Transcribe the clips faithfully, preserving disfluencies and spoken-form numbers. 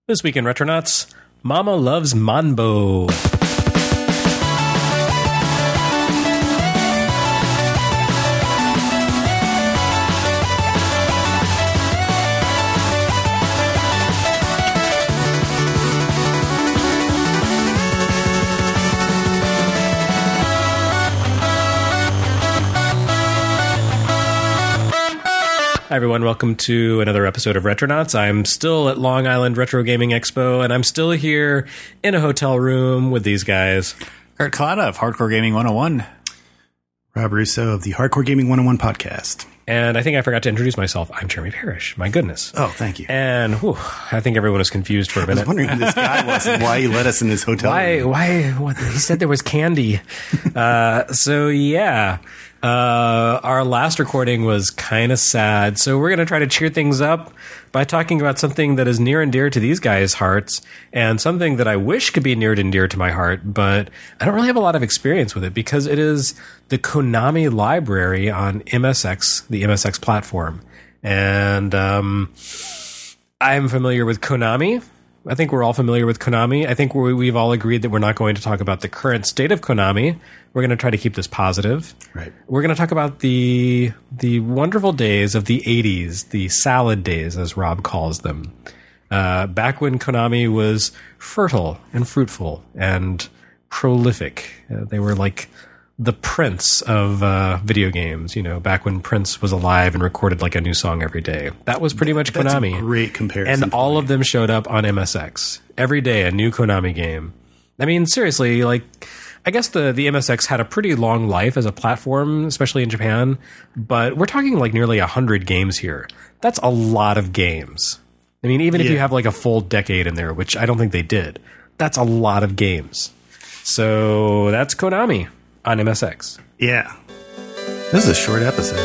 This week in Retronauts, Mama Loves Manbo. Hi everyone, welcome to another episode of Retronauts. I'm still at Long Island Retro Gaming Expo, and I'm still here in a hotel room with these guys. Kurt Clatta of Hardcore Gaming one oh one. Rob Russo of the Hardcore Gaming one oh one podcast. And I think I forgot to introduce myself. I'm Jeremy Parrish. My goodness. Oh, thank you. And whew, I think everyone was confused for a minute. I was wondering who this guy was and why he let us in this hotel why, room. Why? What, he said there was candy. uh, so, yeah. Uh, our last recording was kind of sad, so we're going to try to cheer things up by talking about something that is near and dear to these guys' hearts, and something that I wish could be near and dear to my heart, but I don't really have a lot of experience with it because it is the Konami library on M S X, the M S X platform. And um, I'm familiar with Konami. I think we're all familiar with Konami. I think we, we've all agreed that we're not going to talk about the current state of Konami. We're going to try to keep this positive. Right. We're going to talk about the the wonderful days of the eighties, the salad days, as Rob calls them. Uh, back when Konami was fertile and fruitful and prolific. Uh, they were like the Prince of uh, video games, you know, back when Prince was alive and recorded like a new song every day. That was pretty much That's Konami. A great comparison. And all of them showed up on M S X. Every day, a new Konami game. I mean, seriously, like, I guess the, the M S X had a pretty long life as a platform, especially in Japan, but we're talking like nearly one hundred games here. That's a lot of games. I mean, even yeah. if you have like a full decade in there, which I don't think they did, that's a lot of games. So that's Konami on M S X. Yeah. This is a short episode.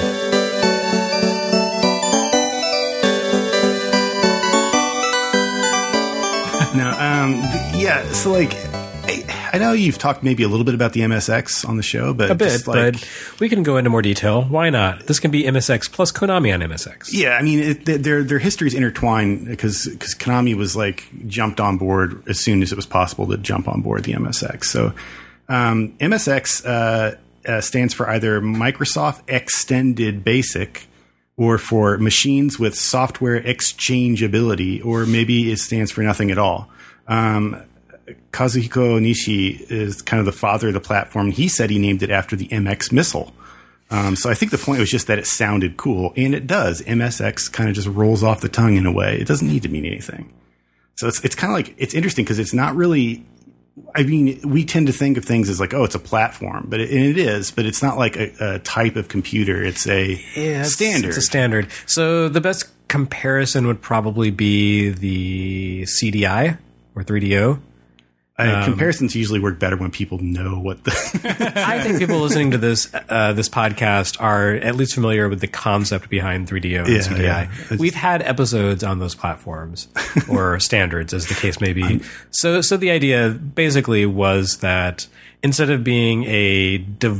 no, um, yeah, so like, I, I know you've talked maybe a little bit about the M S X on the show, but a bit, just like, but we can go into more detail. Why not? This can be M S X plus Konami on M S X. Yeah, I mean, it, their their histories intertwine because because Konami was like jumped on board as soon as it was possible to jump on board the M S X. So um, M S X uh, uh, stands for either Microsoft Extended Basic or for Machines with Software Exchangeability, or maybe it stands for nothing at all. Um, Kazuhiko Nishi is kind of the father of the platform. He said he named it after the M X missile. Um, so I think the point was just that it sounded cool, and it does. M S X kind of just rolls off the tongue in a way. It doesn't need to mean anything. So it's it's kind of like, it's interesting because it's not really, I mean, we tend to think of things as like, oh, it's a platform, but it, and it is, but it's not like a, a type of computer. It's a yeah, it's, standard. It's a standard. So the best comparison would probably be the C D I or three D O. Uh, comparisons usually work better when people know what the. I think people listening to this uh, this podcast are at least familiar with the concept behind three D O and yeah, C D I. Yeah. We've had episodes on those platforms or standards, as the case may be. I'm, so, so the idea basically was that instead of being a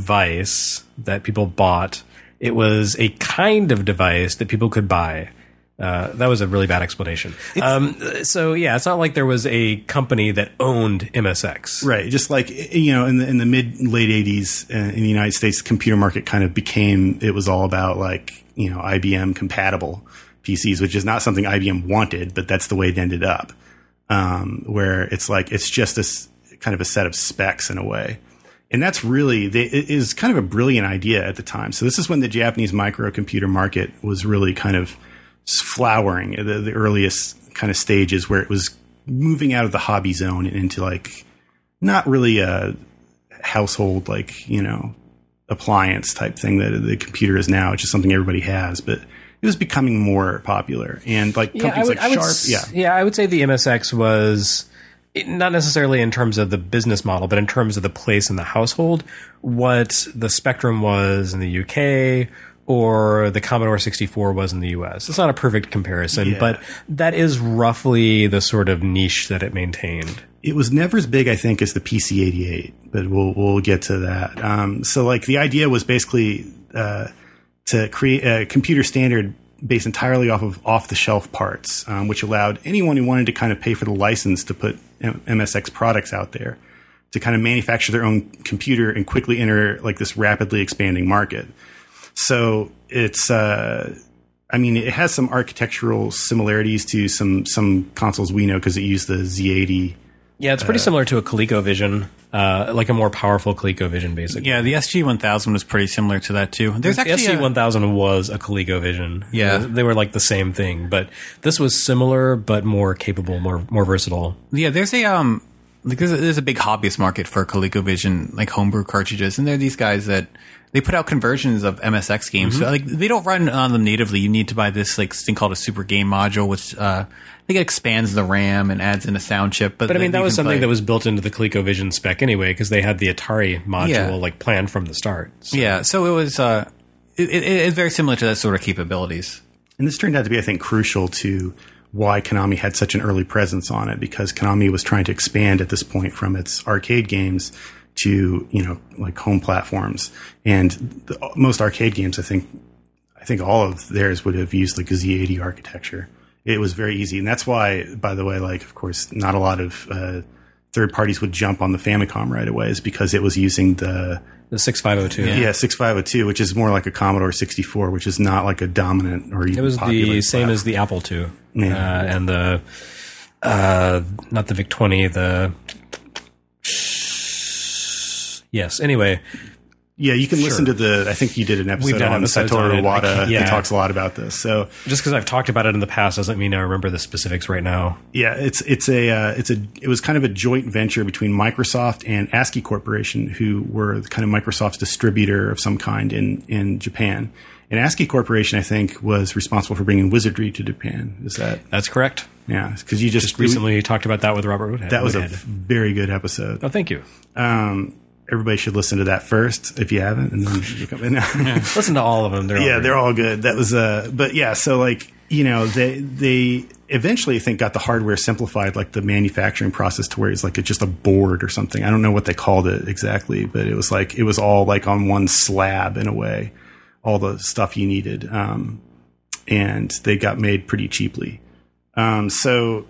device that people bought, it was a kind of device that people could buy. Uh, that was a really bad explanation. Um, so yeah, it's not like there was a company that owned M S X, right? Just like, you know, in the in the mid late eighties uh, in the United States, the computer market kind of became, it was all about like, you know, I B M compatible P Cs, which is not something I B M wanted, but that's the way it ended up. Um, where it's like it's just this kind of a set of specs in a way. And that's really, they, it is kind of a brilliant idea at the time. So this is when the Japanese microcomputer market was really kind of flowering, the, the earliest kind of stages where it was moving out of the hobby zone and into like not really a household, like, you know, appliance type thing that the computer is now. It's just something everybody has, but it was becoming more popular. And like yeah, companies would, like Sharp, s- yeah. Yeah, I would say the M S X was not necessarily in terms of the business model, but in terms of the place in the household, what the Spectrum was in the U K or the Commodore sixty-four was in the U S. It's not a perfect comparison, Yeah. but that is roughly the sort of niche that it maintained. It was never as big, I think, as the P C eighty-eight, but we'll we'll get to that. Um, so, like, the idea was basically uh, to create a computer standard based entirely off of off-the-shelf parts, um, which allowed anyone who wanted to kind of pay for the license to put M S X products out there to kind of manufacture their own computer and quickly enter like this rapidly expanding market. So it's, uh, I mean, it has some architectural similarities to some some consoles we know because it used the Z eighty. Yeah, it's pretty uh, similar to a ColecoVision, uh, like a more powerful ColecoVision, basically. Yeah, the S G one thousand was pretty similar to that too. There's the actually S G one thousand was a ColecoVision. Yeah, they were like the same thing, but this was similar but more capable, more more versatile. Yeah, there's a um, like there's a, there's a big hobbyist market for ColecoVision, like homebrew cartridges, and they're these guys that they put out conversions of M S X games. Mm-hmm. So like they don't run on them natively. You need to buy this like thing called a super game module, which uh, I think it expands the RAM and adds in a sound chip. But, but I mean, that was something play. that was built into the ColecoVision spec anyway, because they had the Atari module yeah. like planned from the start. So. Yeah, so it was uh, it, it, it's very similar to that sort of capabilities. And this turned out to be, I think, crucial to why Konami had such an early presence on it, because Konami was trying to expand at this point from its arcade games to, you know, like home platforms. And the, most arcade games, I think, I think all of theirs would have used like a Z eighty architecture. It was very easy. And that's why, by the way, like, of course, not a lot of uh, third parties would jump on the Famicom right away, is because it was using the... The sixty-five oh two. Yeah, yeah sixty-five oh two, which is more like a Commodore sixty-four, which is not like a dominant or even It was popular the same platform. as the Apple two. Yeah. Uh, and the... Uh, not the VIC twenty, the... Yes, anyway... Yeah, you can Sure. listen to the. I think you did an episode done on episodes Satoru on it. Iwata. I- yeah. He talks a lot about this. So Just because I've talked about it in the past doesn't mean I remember the specifics right now. yeah, it's it's a uh, it's a it was kind of a joint venture between Microsoft and ASCII Corporation, who were kind of Microsoft's distributor of some kind in in Japan. And ASCII Corporation, I think, was responsible for bringing Wizardry to Japan. Is that? That's correct. Yeah, because you just, Just recently talked about that with Robert Woodhead. that was a Woodhead. very good episode. Oh, thank you. Um, everybody should listen to that first if you haven't, and then you come in. Listen to all of them. They're all yeah, great. they're all good. That was uh but yeah, so like, you know, they they eventually I think got the hardware simplified, like the manufacturing process, to where it's like it's just a board or something. I don't know what they called it exactly, but it was like it was all like on one slab in a way, all the stuff you needed. Um and they got made pretty cheaply. Um so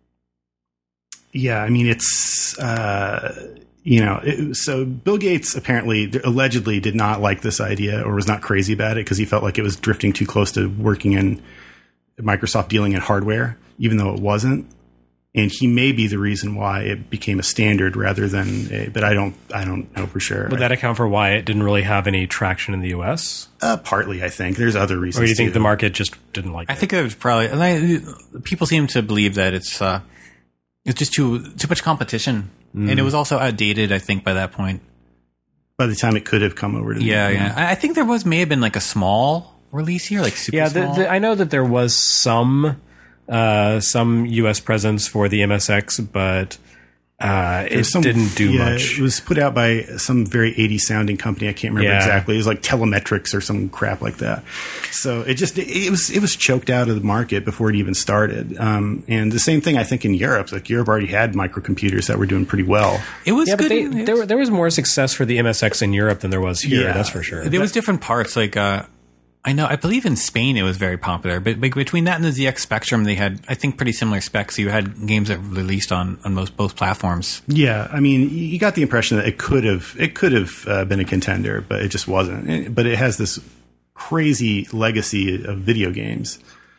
yeah, I mean it's uh You know, it, so Bill Gates apparently, allegedly, did not like this idea or was not crazy about it because he felt like it was drifting too close to working in Microsoft dealing in hardware, even though it wasn't. And he may be the reason why it became a standard rather than a, but I don't, I don't know for sure. Would that account for why it didn't really have any traction in the U S? Uh, partly, I think. There's other reasons. Or do you think too. the market just didn't like I it? think it was probably. And I, people seem to believe that it's uh, it's just too too much competition, mm. and it was also outdated. I think by that point. By the time it could have come over to yeah, the, yeah. I I think there was may have been like a small release here, like super yeah, the, small. the, I know that there was some uh, some U S presence for the M S X, but uh, it some, didn't do yeah, much. It was put out by some very eighties sounding company. I can't remember Yeah. exactly. It was like Telemetrics or some crap like that. So it just it, it was it was choked out of the market before it even started. Um, and the same thing I think in Europe. Like Europe already had microcomputers that were doing pretty well. It was yeah, good. but they, it there, was- were- there was more success for the M S X in Europe than there was here. Yeah. That's for sure. There was different parts. Like uh, I know, I believe in Spain it was very popular. But like, between that and the Z X Spectrum, they had I think pretty similar specs. You had games that released on on most both platforms. Yeah, I mean, you you got the impression that it could have it could have uh, been a contender, but it just wasn't. It- but it has this crazy legacy of video games.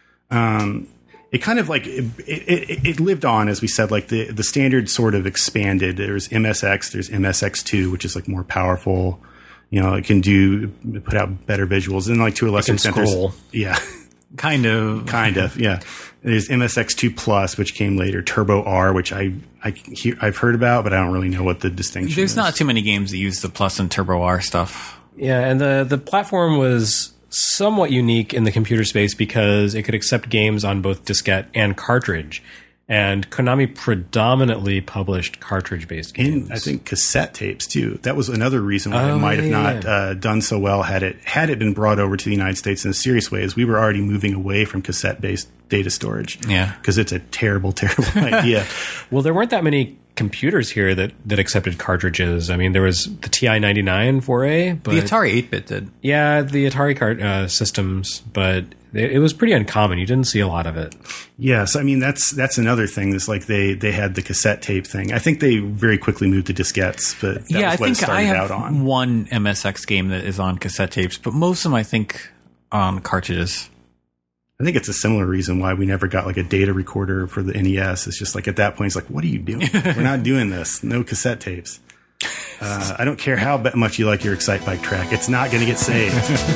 Um, it kind of like it, it, it lived on, as we said. Like the the standard sort of expanded. There's M S X, there's M S X two, which is like more powerful. You know, it can do put out better visuals, and like to a lesser can extent, there's- scroll. yeah. Kind of. Kind of, yeah. There's M S X two Plus, which came later. Turbo R, which I, I hear, I've heard about, but I don't really know what the distinction There's is. not too many games that use the Plus and Turbo R stuff. Yeah, and the the platform was somewhat unique in the computer space because it could accept games on both diskette and cartridge. And Konami predominantly published cartridge-based games. And I think cassette tapes too. That was another reason why Oh, it might have yeah, not yeah. uh, done so well had it had it been brought over to the United States in a serious way. As we were already moving away from cassette-based data storage. Yeah. because it's a terrible, terrible idea. Well, there weren't that many computers here that, that accepted cartridges. I mean, there was the T I ninety-nine four A, but The Atari eight-bit did. yeah, the Atari cart uh, systems, but it, it was pretty uncommon. You didn't see a lot of it. Yes, I mean that's that's another thing. Is like they they had the cassette tape thing. I think they very quickly moved to diskettes, but that yeah, was I what it think started I have out on. one M S X game that is on cassette tapes, but most of them I think on cartridges. I think it's a similar reason why we never got like a data recorder for the N E S. It's just like at that point, it's like, what are you doing? We're not doing this. No cassette tapes. Uh, I don't care how much you like your Excite Bike track. It's not going to get saved.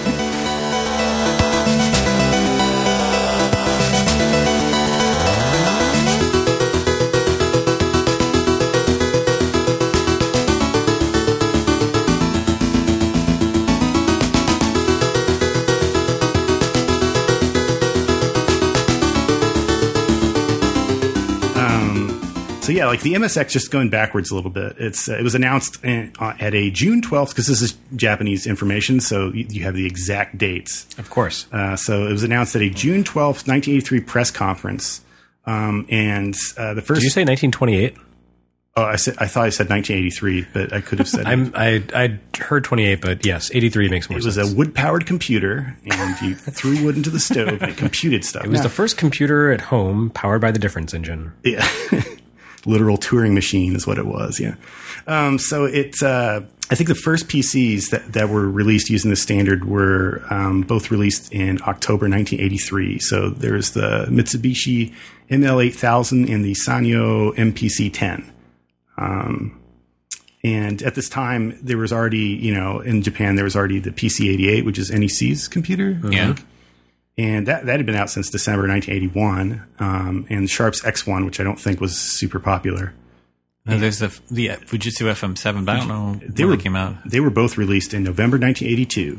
So yeah, like the M S X, just going backwards a little bit. It's uh, it was announced in, uh, at a June twelfth, because this is Japanese information, so you, you have the exact dates. Of course. Uh, so it was announced at a June twelfth, nineteen eighty-three press conference, um, and uh, the first. Did you say nineteen twenty-eight? Oh, I said I thought I said nineteen eighty-three, but I could have said. I'm, I I heard twenty-eight, but yes, eighty-three makes more it sense. was a wood-powered computer, and you threw wood into the stove, and it computed stuff. It was Now, the first computer at home powered by the difference engine. Yeah. Literal Turing machine is what it was. Yeah. Um, so it's, uh, I think the first P Cs that, that were released using the standard were um, both released in October nineteen eighty-three. So there's the Mitsubishi M L eight thousand and the Sanyo M P C ten. Um, and at this time, there was already, you know, in Japan, there was already the P C eighty-eight, which is N E C's computer. Yeah. Think. And that, that had been out since December nineteen eighty-one. Um, and Sharp's X one, which I don't think was super popular. No, there's the the Fujitsu F M seven, but I don't know They when were, it came out. They were both released in November nineteen eighty-two.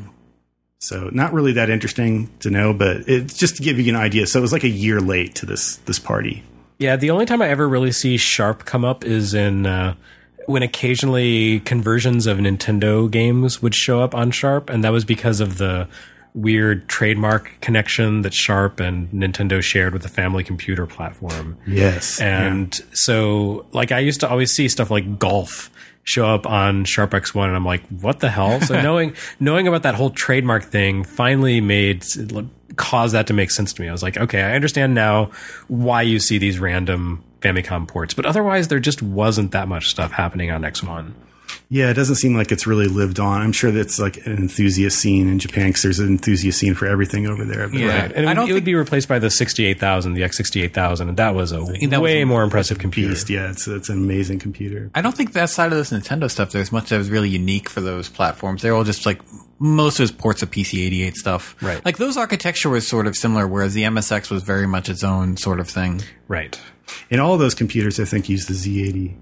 So not really that interesting to know, but it's just to give you an idea. So it was like a year late to this this party. Yeah, the only time I ever really see Sharp come up is in uh, when occasionally conversions of Nintendo games would show up on Sharp, and that was because of the weird trademark connection that Sharp and Nintendo shared with the family computer platform. Yes. And yeah. so, like, I used to always see stuff like golf show up on Sharp X one, and I'm like, what the hell? So knowing knowing about that whole trademark thing finally made caused that to make sense to me. I was like, okay, I understand now why you see these random Famicom ports, but otherwise there just wasn't that much stuff happening on X one. Yeah, it doesn't seem like it's really lived on. I'm sure that's like an enthusiast scene in Japan, because there's an enthusiast scene for everything over there. But Yeah. Right. And I it, don't would, it would think- be replaced by the sixty-eight thousand, the X sixty-eight thousand, and that was a that way was a more impressive computer. Beast, yeah, it's it's an amazing computer. I don't think that side of this Nintendo stuff there's much that was really unique for those platforms. They're all just like most of his ports of P C eighty-eight stuff. Right. Like those architecture was sort of similar, whereas the M S X was very much its own sort of thing. Right. And all of those computers, I think, used the Z eighty.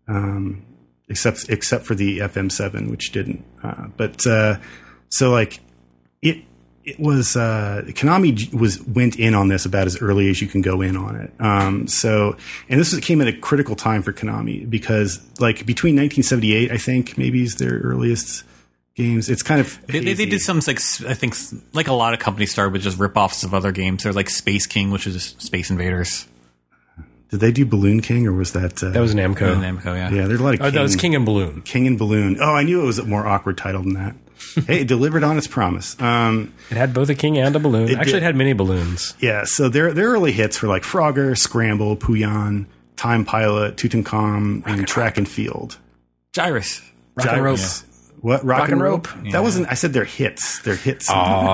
Um, except except for the F M seven, which didn't. Uh, but uh, so like it it was uh, Konami was went in on this about as early as you can go in on it. Um, so and this was, came at a critical time for Konami, because like between nineteen seventy-eight, I think maybe is their earliest games. It's kind of They, they, they did some like s- I think s- like a lot of companies started with just rip-offs of other games. They're like Space King, which is Space Invaders. Did they do Balloon King, or was that uh, That was Namco. And Namco, yeah. yeah? There's a lot of Oh, that was King and Balloon. King and Balloon. Oh, I knew it was a more awkward title than that. Hey, it delivered on its promise. Um, It had both a king and a balloon. It Actually, did. it had many balloons. yeah, so their their early hits were like Frogger, Scramble, Puyan, Time Pilot, Tutankhamun, and Track and Field. Gyrus. Rock and Rope. Gyrus. What? Rock, and and Rope? Rope? That Yeah. wasn't. I said their hits. Their hits.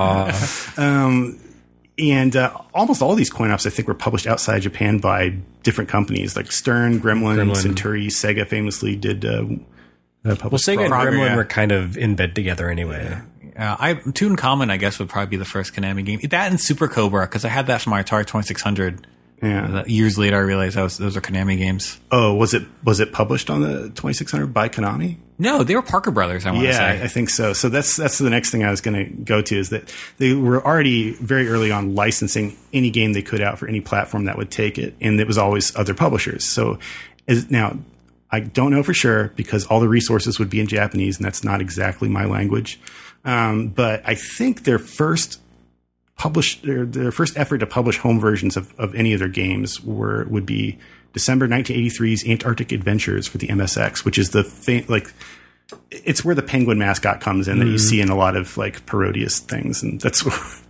Aww. Um, and uh, almost all these coin ops, I think, were published outside Japan by different companies like Stern, Gremlin, Gremlin. Centuri. Sega famously did uh, uh, Well, publish. Sega and Frogger, Gremlin yeah. were kind of in bed together anyway. Uh, I Tutankhamun, I guess, would probably be the first Konami game. That and Super Cobra, because I had that for my Atari twenty-six hundred. Yeah. Uh, Years later, I realized that was, those are Konami games. Oh, was it was it published on the twenty-six hundred by Konami? No, they were Parker Brothers, I want to Yeah, say. I think so. So that's that's the next thing I was going to go to, is that they were already very early on licensing any game they could out for any platform that would take it, and it was always other publishers. So as, now I don't know for sure, because all the resources would be in Japanese, and that's not exactly my language. Um, but I think their first published their, their first effort to publish home versions of, of any of their games were would be December nineteen eighty-three's Antarctic Adventures for the M S X, which is the fa- like it's where the penguin mascot comes in that mm. you see in a lot of like parodious things, and that's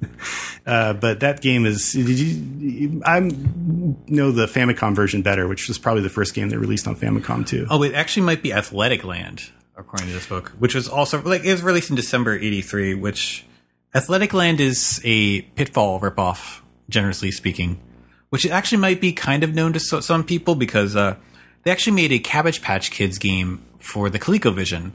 uh, but that game is did you I know the Famicom version better, which was probably the first game they released on Famicom too. Oh, it actually might be Athletic Land, according to this book, which was also like it was released in December eighty-three, which Athletic Land is a Pitfall ripoff, generously speaking, which actually might be kind of known to so- some people because uh, they actually made a Cabbage Patch Kids game for the ColecoVision,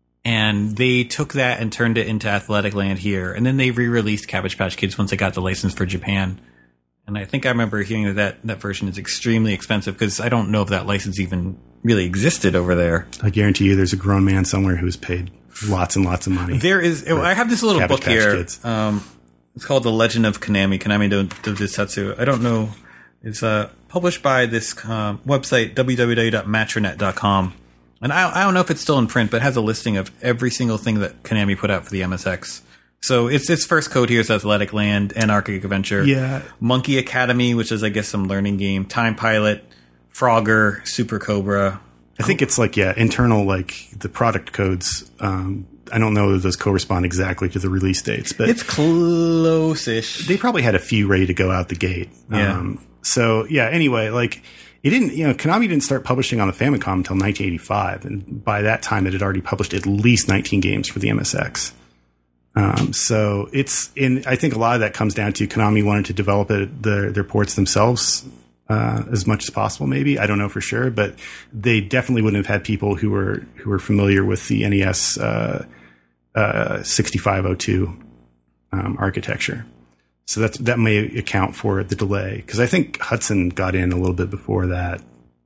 and they took that and turned it into Athletic Land here, and then they re-released Cabbage Patch Kids once they got the license for Japan. And I think I remember hearing that that, that version is extremely expensive because I don't know if that license even really existed over there. I guarantee you there's a grown man somewhere who's paid lots and lots of money. There is. I have this little Cabbage book Patch here. Um, it's called The Legend of Konami, Konami do, do Detsetsu. I don't know. It's uh, published by this uh, website, w w w dot matranet dot com. And I, I don't know if it's still in print, but it has a listing of every single thing that Konami put out for the M S X. So its its first code here is Athletic Land, Antarctic Adventure, yeah. Monkey Academy, which is, I guess, some learning game, Time Pilot, Frogger, Super Cobra. I think it's like, yeah, internal, like the product codes. Um, I don't know if those correspond exactly to the release dates, but it's close-ish. They probably had a few ready to go out the gate. Yeah. Um, so, yeah, anyway, like... It didn't, you know, Konami didn't start publishing on the Famicom until nineteen eighty-five, and by that time it had already published at least nineteen games for the M S X. Um, so it's in. I think a lot of that comes down to Konami wanted to develop it, their their ports themselves uh, as much as possible. Maybe I don't know for sure, but they definitely wouldn't have had people who were who were familiar with the N E S uh, uh, sixty-five oh two um, architecture. So that's, that may account for the delay, because I think Hudson got in a little bit before that.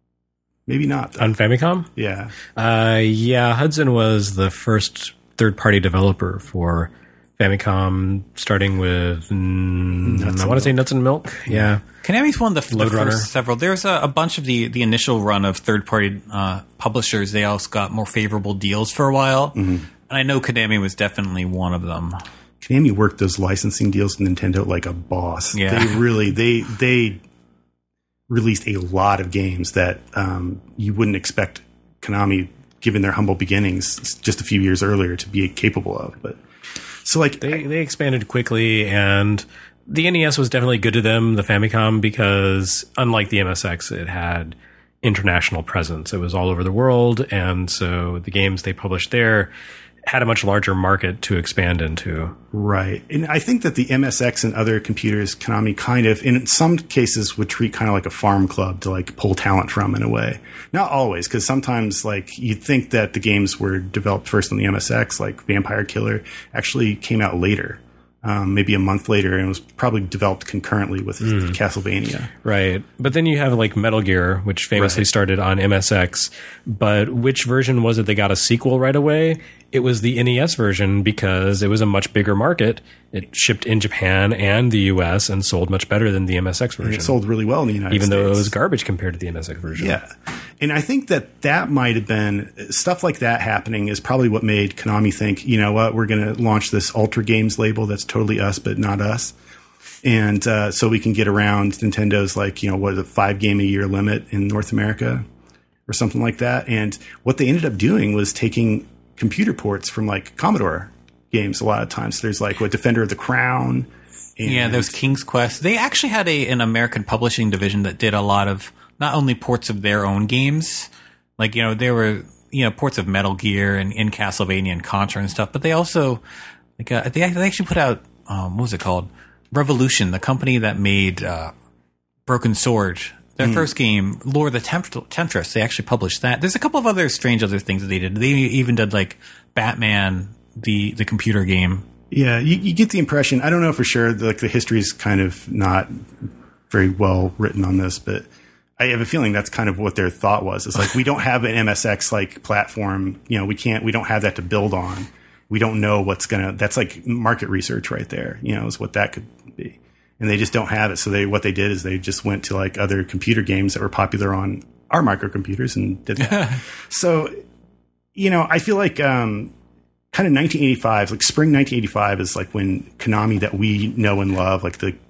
Maybe not, though. On Famicom? Yeah. Uh, yeah, Hudson was the first third-party developer for Famicom, starting with, mm, I want to say Nuts and Milk. Yeah. Konami's one of the, the Runner. first several. There's a, a bunch of the, the initial run of third-party uh, publishers. They also got more favorable deals for a while. Mm-hmm. And I know Konami was definitely one of them. Konami worked those licensing deals with Nintendo like a boss. Yeah. They really, they, they released a lot of games that um, you wouldn't expect Konami, given their humble beginnings just a few years earlier, to be capable of. But so like they, they expanded quickly, and the N E S was definitely good to them, the Famicom, because unlike the M S X, it had international presence. It was all over the world, and so the games they published there had a much larger market to expand into. Right. And I think that the M S X and other computers, Konami kind of, in some cases, would treat kind of like a farm club to like pull talent from in a way. Not always, because sometimes like you'd think that the games were developed first on the M S X, like Vampire Killer actually came out later. Um, maybe a month later, and was probably developed concurrently with mm. Castlevania. Right. But then you have like Metal Gear, which famously right. started on M S X. But which version was it they got a sequel right away? It was the N E S version, because it was a much bigger market. It shipped in Japan and the U S and sold much better than the M S X version. And it sold really well in the United Even States. Even though it was garbage compared to the M S X version. Yeah. And I think that that might have been, stuff like that happening is probably what made Konami think, you know what, we're going to launch this Ultra Games label that's totally us, but not us. And uh, so we can get around Nintendo's like, you know, what is a five game a year limit in North America or something like that. And what they ended up doing was taking computer ports from like Commodore games a lot of times. So there's like what Defender of the Crown. And yeah, there's King's Quest. They actually had a an American publishing division that did a lot of not only ports of their own games, like, you know, there were, you know, ports of Metal Gear and in Castlevania and Contra and stuff, but they also, like, uh, they, they actually put out, um, what was it called? Revolution, the company that made uh, Broken Sword. Their mm. first game, Lore the Tempt- Temptress, they actually published that. There's a couple of other strange other things that they did. They even did, like, Batman, the, the computer game. Yeah, you, you get the impression, I don't know for sure, like, the history is kind of not very well written on this, but I have a feeling that's kind of what their thought was. It's like, we don't have an M S X like platform. You know, we can't, we don't have that to build on. We don't know what's going to, that's like market research right there, you know, is what that could be. And they just don't have it. So they, what they did is they just went to like other computer games that were popular on our microcomputers and did that. So, you know, I feel like, um, kind of nineteen eighty-five, like spring nineteen eighty-five is like when Konami that we know and love, like the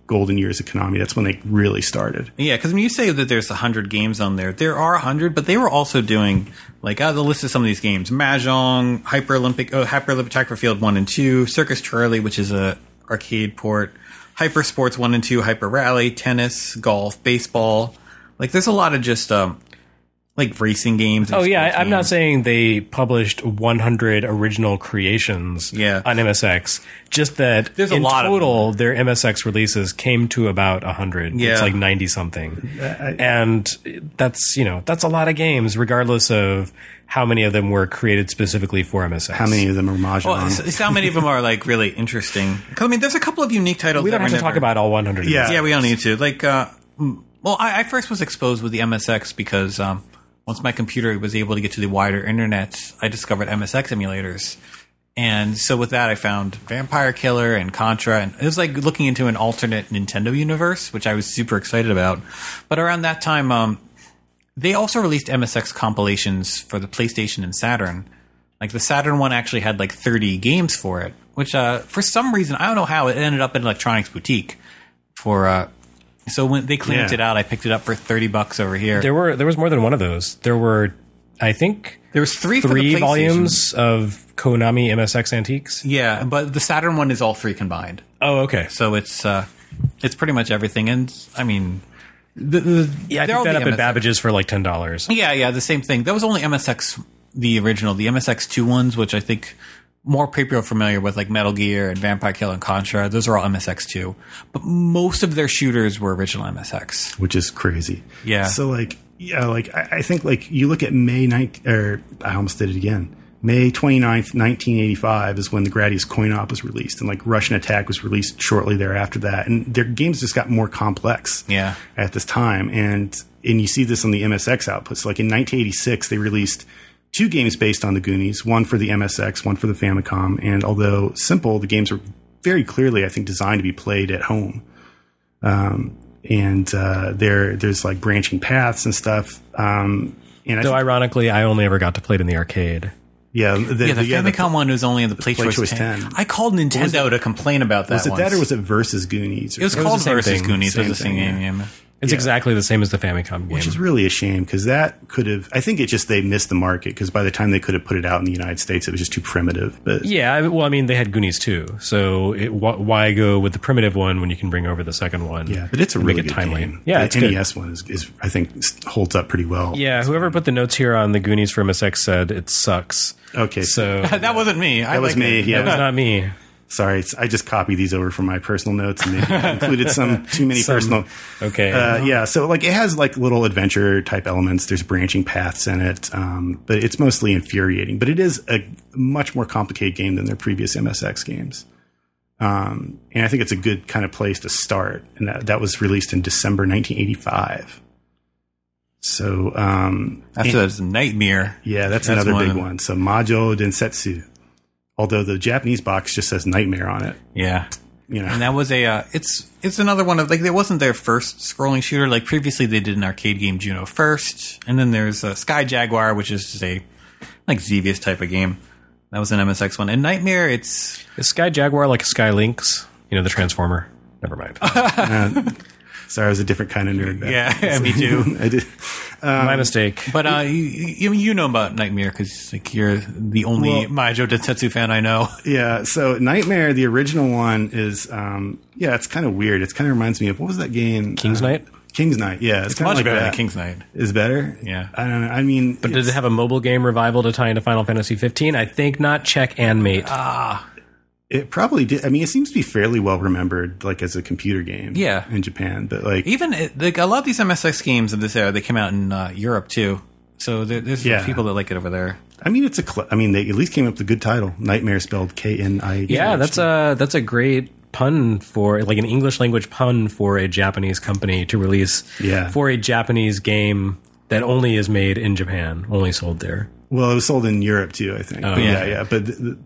golden years of Konami. That's when they really started. Yeah, because when you say that there's one hundred games on there, there are one hundred, but they were also doing, like, uh, the list of some of these games. Mahjong, Hyper Olympic, oh, Hyper Olympic Track Field one and two, Circus Charlie, which is a arcade port, Hyper Sports one and two, Hyper Rally, tennis, golf, baseball. Like, there's a lot of just, um, like, racing games. Oh, yeah, sports I, I'm not games. saying they published one hundred original creations Yeah. on M S X. Just that There's a in lot of total, their M S X releases came to about one hundred. Yeah. It's like ninety-something. And that's, you know, that's a lot of games, regardless of how many of them were created specifically for M S X. How many of them are Mahjong? Well, s- how many of them are, like, really interesting? 'Cause, I mean, there's a couple of unique titles. We don't that have were to talk never- about all one hundred. of Yeah. these. Yeah, we don't need to. Like, uh, mm, well, I, I first was exposed with the M S X because um, once my computer was able to get to the wider internet, I discovered M S X emulators. And so with that, I found Vampire Killer and Contra. And it was like looking into an alternate Nintendo universe, which I was super excited about. But around that time, um, they also released M S X compilations for the PlayStation and Saturn. Like the Saturn one actually had like thirty games for it, which uh, for some reason, I don't know how, it ended up in Electronics Boutique for... Uh, so when they cleansed Yeah. it out, I picked it up for thirty bucks over here. There were there was more than one of those. There were, I think, There was three for the three PlayStation. volumes of Konami M S X Antiques. Yeah, but the Saturn one is all three combined. Oh, okay. So it's uh, it's pretty much everything. And I mean, the, the, Yeah, I they're all picked that the up at M S X. Babbage's for like ten dollars. Yeah, yeah, the same thing. That was only M S X, the original, the M S X two ones, which I think more people are familiar with, like Metal Gear and Vampire Killer and Contra. Those are all M S X two. But most of their shooters were original M S X. which is crazy. Yeah. So like, yeah, like I, I think like you look at May ninth, or I almost did it again. May twenty-ninth, nineteen eighty-five is when the Gradius Coin Op was released, and like Russian Attack was released shortly thereafter that, and their games just got more complex. Yeah. At this time, and and you see this on the M S X outputs. Like in nineteen eighty-six, they released two games based on the Goonies, one for the M S X, one for the Famicom, and although simple, the games were very clearly, I think, designed to be played at home. Um, and uh, there, there's like branching paths and stuff. Um, and I Though think, ironically, I only ever got to play it in the arcade. yeah, the, Yeah, the yeah, Famicom one was only in the Play, Play Choice, Choice ten. ten. I called Nintendo to complain about that was it once. that or was it Versus Goonies? Or It was something? called the same Versus thing. Goonies. It was the Same same thing, game. yeah. It's Yeah. exactly the same as the Famicom game. Which is really a shame because that could have. I think it just they missed the market because by the time they could have put it out in the United States, it was just too primitive. But Yeah, I- well, I mean, they had Goonies too, so it, wh- why go with the primitive one when you can bring over the second one? yeah, but it's a and really make it good timely. game. Yeah, the it's good. N E S one is, is I think holds up pretty well. Yeah, whoever put the notes here on the Goonies for M S X said it sucks. Okay, So That wasn't me. I that was like me. it. Yeah, that was not me. sorry, it's, I just copied these over from my personal notes and they included some too many Some- personal. Okay. Uh, yeah, so like it has like little adventure type elements. There's branching paths in it, um, but it's mostly infuriating. But it is a much more complicated game than their previous M S X games, um, and I think it's a good kind of place to start. And that that was released in December nineteen eighty-five. So um, That's a nightmare. yeah, that's, That's another one big of them. one. So Majo Densetsu, although the Japanese box just says Nightmare on it. Yeah. You know, And that was a, uh, it's it's another one of, like, it wasn't their first scrolling shooter. Like, previously they did an arcade game, Juno first. And then there's uh, Sky Jaguar, which is just a, like, Xevious type of game. That was an M S X one. And Nightmare, it's... Is Sky Jaguar like Sky Lynx? You know, the Transformer? Never mind. sorry, I was a different kind of nerd. back Yeah, then. me too. I did. My mistake. But uh, you, you you know about Nightmare because, like, you're the only Well- Maijo Densetsu fan I know. Yeah, so Nightmare, the original one is, um, yeah, it's kind of weird. It kind of reminds me of, what was that game? King's Uh, Knight? King's Knight, yeah. It's, It's kind much of like better that. than King's Knight. Is better? Yeah. I don't know. I mean, But did it have a mobile game revival to tie into Final Fantasy fifteen? I think not. Check and mate. it probably did. I mean, it seems to be fairly well remembered, like as a computer game Yeah. in Japan. But like, Even, it- like, a lot of these M S X games of this era, they came out in uh, Europe, too. So there, there's Yeah. people that like it over there. I mean, it's a, cl- I mean, they at least came up with a good title. Nightmare spelled K N I E. Yeah, that's a that's a great pun for like an English language pun for a Japanese company to release Yeah. for a Japanese game that only is made in Japan, only sold there. Well, it was sold in Europe too, I think. Oh, But yeah, yeah. yeah. But th- th-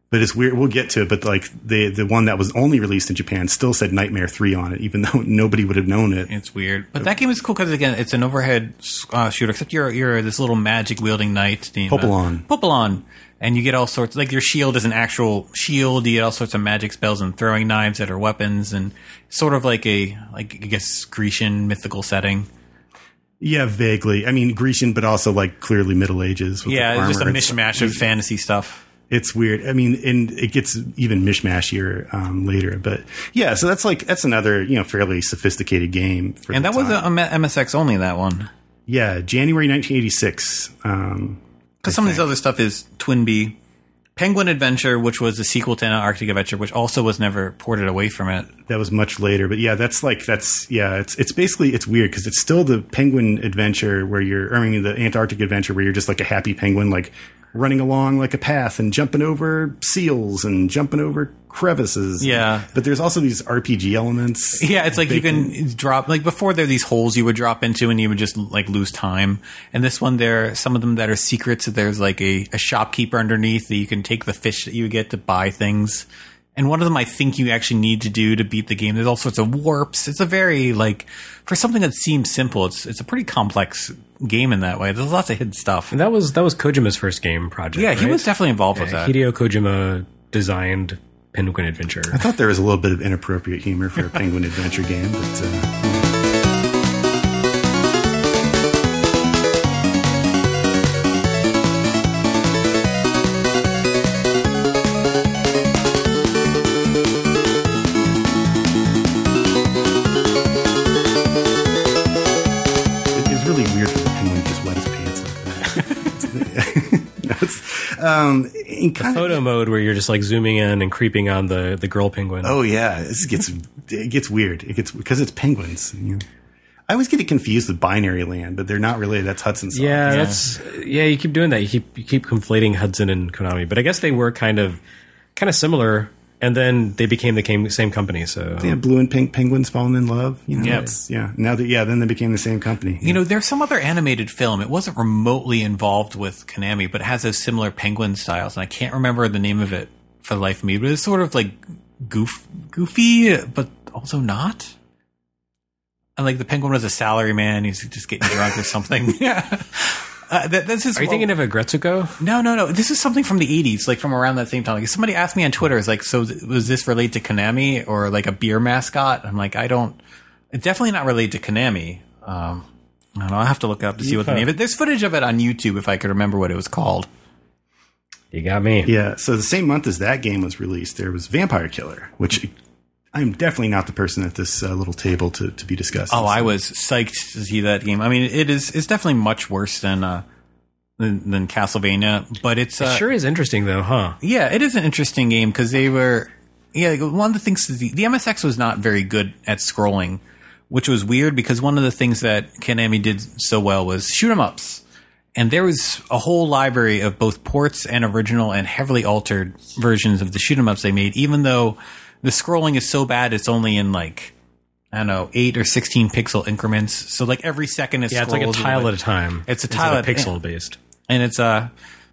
But it's weird. We'll get to it. But like the the one that was only released in Japan still said Nightmare three on it, even though nobody would have known it. It's weird. But that game is cool because, again, it's an overhead uh, shooter, except you're you're this little magic-wielding knight named Popolon. Uh, Popolon. And you get all sorts, like your shield is an actual shield. You get all sorts of magic spells and throwing knives that are weapons, and sort of like a, like I guess, Grecian mythical setting. Yeah, vaguely. I mean, Grecian, but also like clearly Middle Ages. With Yeah, the it's just a armor. mishmash of fantasy stuff. It's weird. I mean, and it gets even mishmashier um, later. But yeah, so that's like that's another you know fairly sophisticated game. For And the that was time. a M S X only, that one. Yeah, January nineteen eighty-six. Um, Because some of this other stuff is Twinbee. Penguin Adventure, which was a sequel to Arctic Adventure, which also was never ported away from it. that was much later, but yeah, that's like that's yeah, it's it's basically it's weird because it's still the Penguin Adventure where you're, I mean, the Antarctic Adventure where you're just like a happy penguin, like running along like a path and jumping over seals and jumping over crevices. Yeah. But there's also these R P G elements. Yeah, it's like you Bacon. can drop, like before there are these holes you would drop into and you would just like lose time. And this one, there are some of them that are secrets. There's like a, a shopkeeper underneath that you can take the fish that you get to buy things. And one of them I think you actually need to do to beat the game. There's all sorts of warps. It's a very, like, for something that seems simple, it's it's a pretty complex game in that way. There's lots of hidden stuff. And that was that was Kojima's first game project. Yeah, he right? was definitely involved with Yeah, that. Hideo Kojima designed Penguin Adventure. I thought there was a little bit of inappropriate humor for a Penguin Adventure game, but uh, it is really weird for the penguin to just wet his pants like that. No, it's, um, in kind of- Photo mode where you're just like zooming in and creeping on the, the girl penguin. Oh yeah, this gets it gets weird. It gets because it's penguins. You know. I always get it confused with Binary Land, but they're not related. That's Hudson Soft. yeah, that's yeah. You keep doing that. You keep you keep conflating Hudson and Konami, but I guess they were kind of kind of similar, and then they became the same same company. So Yeah, blue and pink penguins falling in love. You know, Yep. it's- yeah. Now that yeah, then they became the same company. You know, there's some other animated film. It wasn't remotely involved with Konami, but it has those similar penguin styles. And I can't remember the name of it for the life of me, but it's sort of like goof, goofy, but also not. And like the penguin was a salary man. He's just getting drunk or something. Yeah. Uh, that, this is are you thinking of a Gretsuko? No, no, no. This is something from the eighties, like from around that same time. Like somebody asked me on Twitter, "Is like, so th- was this related to Konami or like a beer mascot?" I'm like, I don't. It's definitely not related to Konami. Um, I don't know. I'll have to look it up to see what the Okay. name. But there's footage of it on YouTube if I could remember what it was called. You got me. Yeah. So the same month as that game was released, there was Vampire Killer, which I'm definitely not the person at this uh, little table to, to be discussing. Oh, I was psyched to see that game. I mean, it is. It's definitely much worse than uh, than, than Castlevania, but it's uh, It sure is interesting though, huh? Yeah, it is an interesting game because they were. Yeah, like, one of the things is the, the M S X was not very good at scrolling, which was weird because one of the things that Konami did so well was shoot 'em ups, and there was a whole library of both ports and original and heavily altered versions of the shoot 'em ups they made. Even though the scrolling is so bad, it's only in like I don't know eight or sixteen pixel increments. So like every second it Yeah, it's like a scrolls tile like- at a time. It's a Instead tile of at- pixel based. and it's uh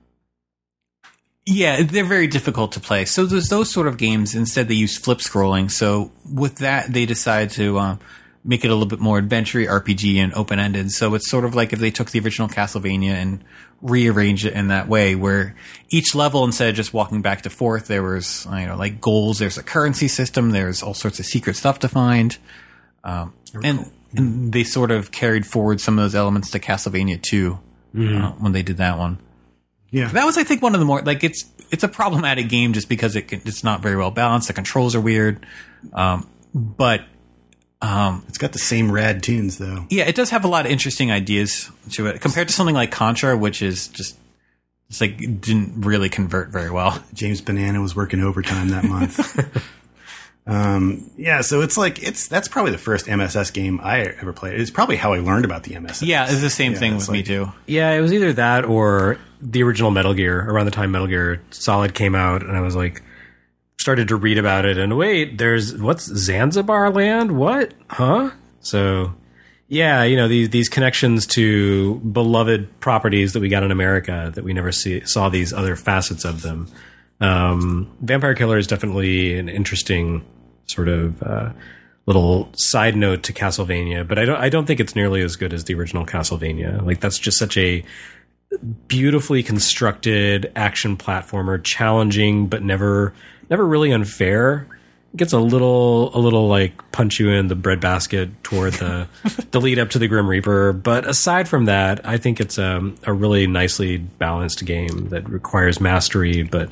yeah, they're very difficult to play. So there's those sort of games. Instead, they use flip scrolling. So with that, they decide to uh, make it a little bit more adventure R P G and open ended. So it's sort of like if they took the original Castlevania and rearranged it in that way, where each level, instead of just walking back to forth, there was you know like goals. There's a currency system. There's all sorts of secret stuff to find, um, and, and they sort of carried forward some of those elements to Castlevania two uh, when they did that one. Yeah. That was, I think, one of the more like it's it's a problematic game just because it can, it's not very well balanced. The controls are weird, um, but um, It's got the same rad tunes, though. yeah, it does have a lot of interesting ideas to it compared to something like Contra, which is just it's like didn't really convert very well. James Banana was working overtime that month. um, yeah, so it's like it's that's probably the first M S S game I ever played. It's probably how I learned about the M S S. Yeah, it's the same Yeah, thing it's with me like- too. Yeah, it was either that or the original Metal Gear. Around the time Metal Gear Solid came out, and I was like, started to read about it, and wait, there's what's Zanzibar Land? What? Huh? So, yeah, you know these these connections to beloved properties that we got in America that we never see saw these other facets of them. Um, Vampire Killer is definitely an interesting sort of uh, little side note to Castlevania, but I don't I don't think it's nearly as good as the original Castlevania. Like, that's just such a beautifully constructed action platformer, challenging but never never really unfair. It gets a little a little like punch you in the breadbasket toward the the lead up to the Grim Reaper, but aside from that, I think it's a, a really nicely balanced game that requires mastery, but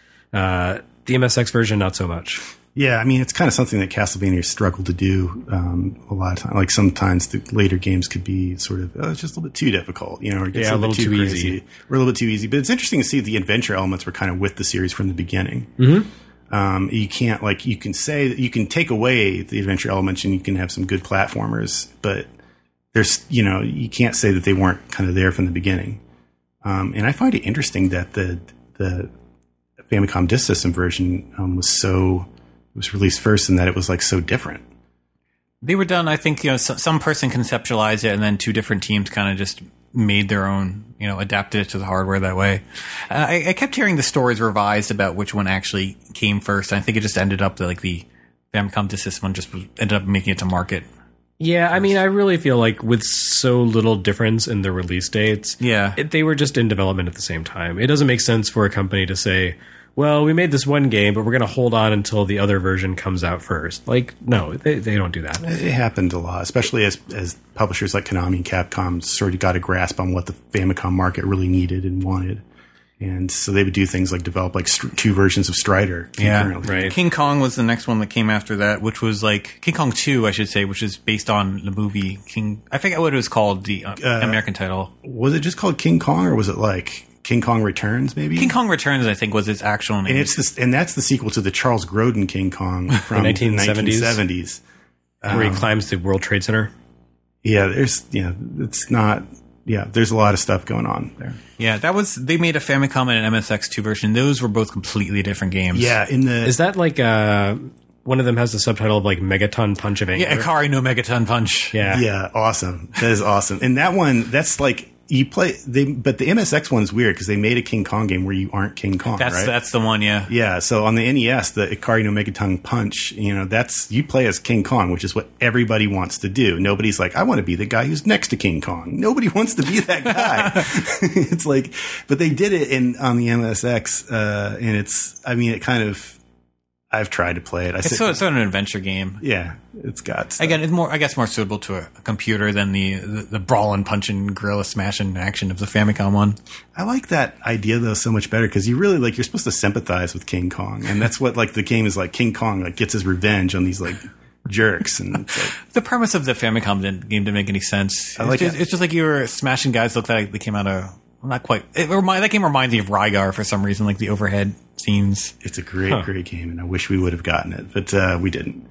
uh, the M S X version not so much. Yeah, I mean, it's kind of something that Castlevania struggled to do um, a lot of times. Like, sometimes the later games could be sort of, oh, it's just a little bit too difficult, you know, or it gets yeah, a little, a little bit too, too crazy. easy. Or a little bit too easy. But it's interesting to see the adventure elements were kind of with the series from the beginning. Mm-hmm. Um, you can't, like, you can say, you can take away the adventure elements and you can have some good platformers, but there's, you know, you can't say that they weren't kind of there from the beginning. Um, and I find it interesting that the, the Famicom Disk System version um, was so... It was released first, and that it was like so different. They were done, I think, you know, so, some person conceptualized it, and then two different teams kind of just made their own, you know, adapted it to the hardware that way. Uh, I, I kept hearing the stories revised about which one actually came first. And I think it just ended up that, like, the Famicom Disk System one just was, ended up making it to market. Yeah, I mean, I really feel like with so little difference in the release dates, yeah, it, they were just in development at the same time. It doesn't make sense for a company to say, well, we made this one game, but we're going to hold on until the other version comes out first. Like, no, they, they don't do that. It happened a lot, especially as as publishers like Konami and Capcom sort of got a grasp on what the Famicom market really needed and wanted. And so they would do things like develop like st- two versions of Strider. Yeah, right. King Kong was the next one that came after that, which was like King Kong two, I should say, which is based on the movie King. I forget what it was called, the uh, uh, American title. Was it just called King Kong, or was it like King Kong Returns, maybe? King Kong Returns, I think, was its actual name. And it's this, and that's the sequel to the Charles Grodin King Kong from the nineteen seventies. Um, where he climbs the World Trade Center. Yeah, there's, yeah, it's not, yeah, there's a lot of stuff going on there. Yeah, that was, they made a Famicom and an M S X two version. Those were both completely different games. Yeah, in the... Is that like, uh, one of them has the subtitle of like Megaton Punch of Anger? Yeah, Ikari no Megaton Punch. Yeah. Yeah, awesome. That is awesome. And that one, that's like, you play, they, but the M S X one's weird because they made a King Kong game where you aren't King Kong, that's, right? That's the one, yeah. Yeah, so on the N E S, the Ikari no Megaton Punch, you know, that's, you play as King Kong, which is what everybody wants to do. Nobody's like, I want to be the guy who's next to King Kong. Nobody wants to be that guy. It's like, but they did it in on the M S X, uh, and it's, I mean, it kind of, I've tried to play it. I it's sit, so it's sort of an adventure game. Yeah, it's got stuff. Again, it's more, I guess, more suitable to a, a computer than the the, the brawling, punching, gorilla smashing action of the Famicom one. I like that idea though so much better because you really like you're supposed to sympathize with King Kong, and that's what like the game is like. King Kong like gets his revenge on these like jerks, and it's like, the premise of the Famicom didn't, game didn't make any sense. I like it's, just, it. it's just like you were smashing guys. Looked like they came out of not quite. It remind, that game reminds me of Rygar for some reason, like the overhead scenes. It's a great, huh. great game, and I wish we would have gotten it, but uh, we didn't.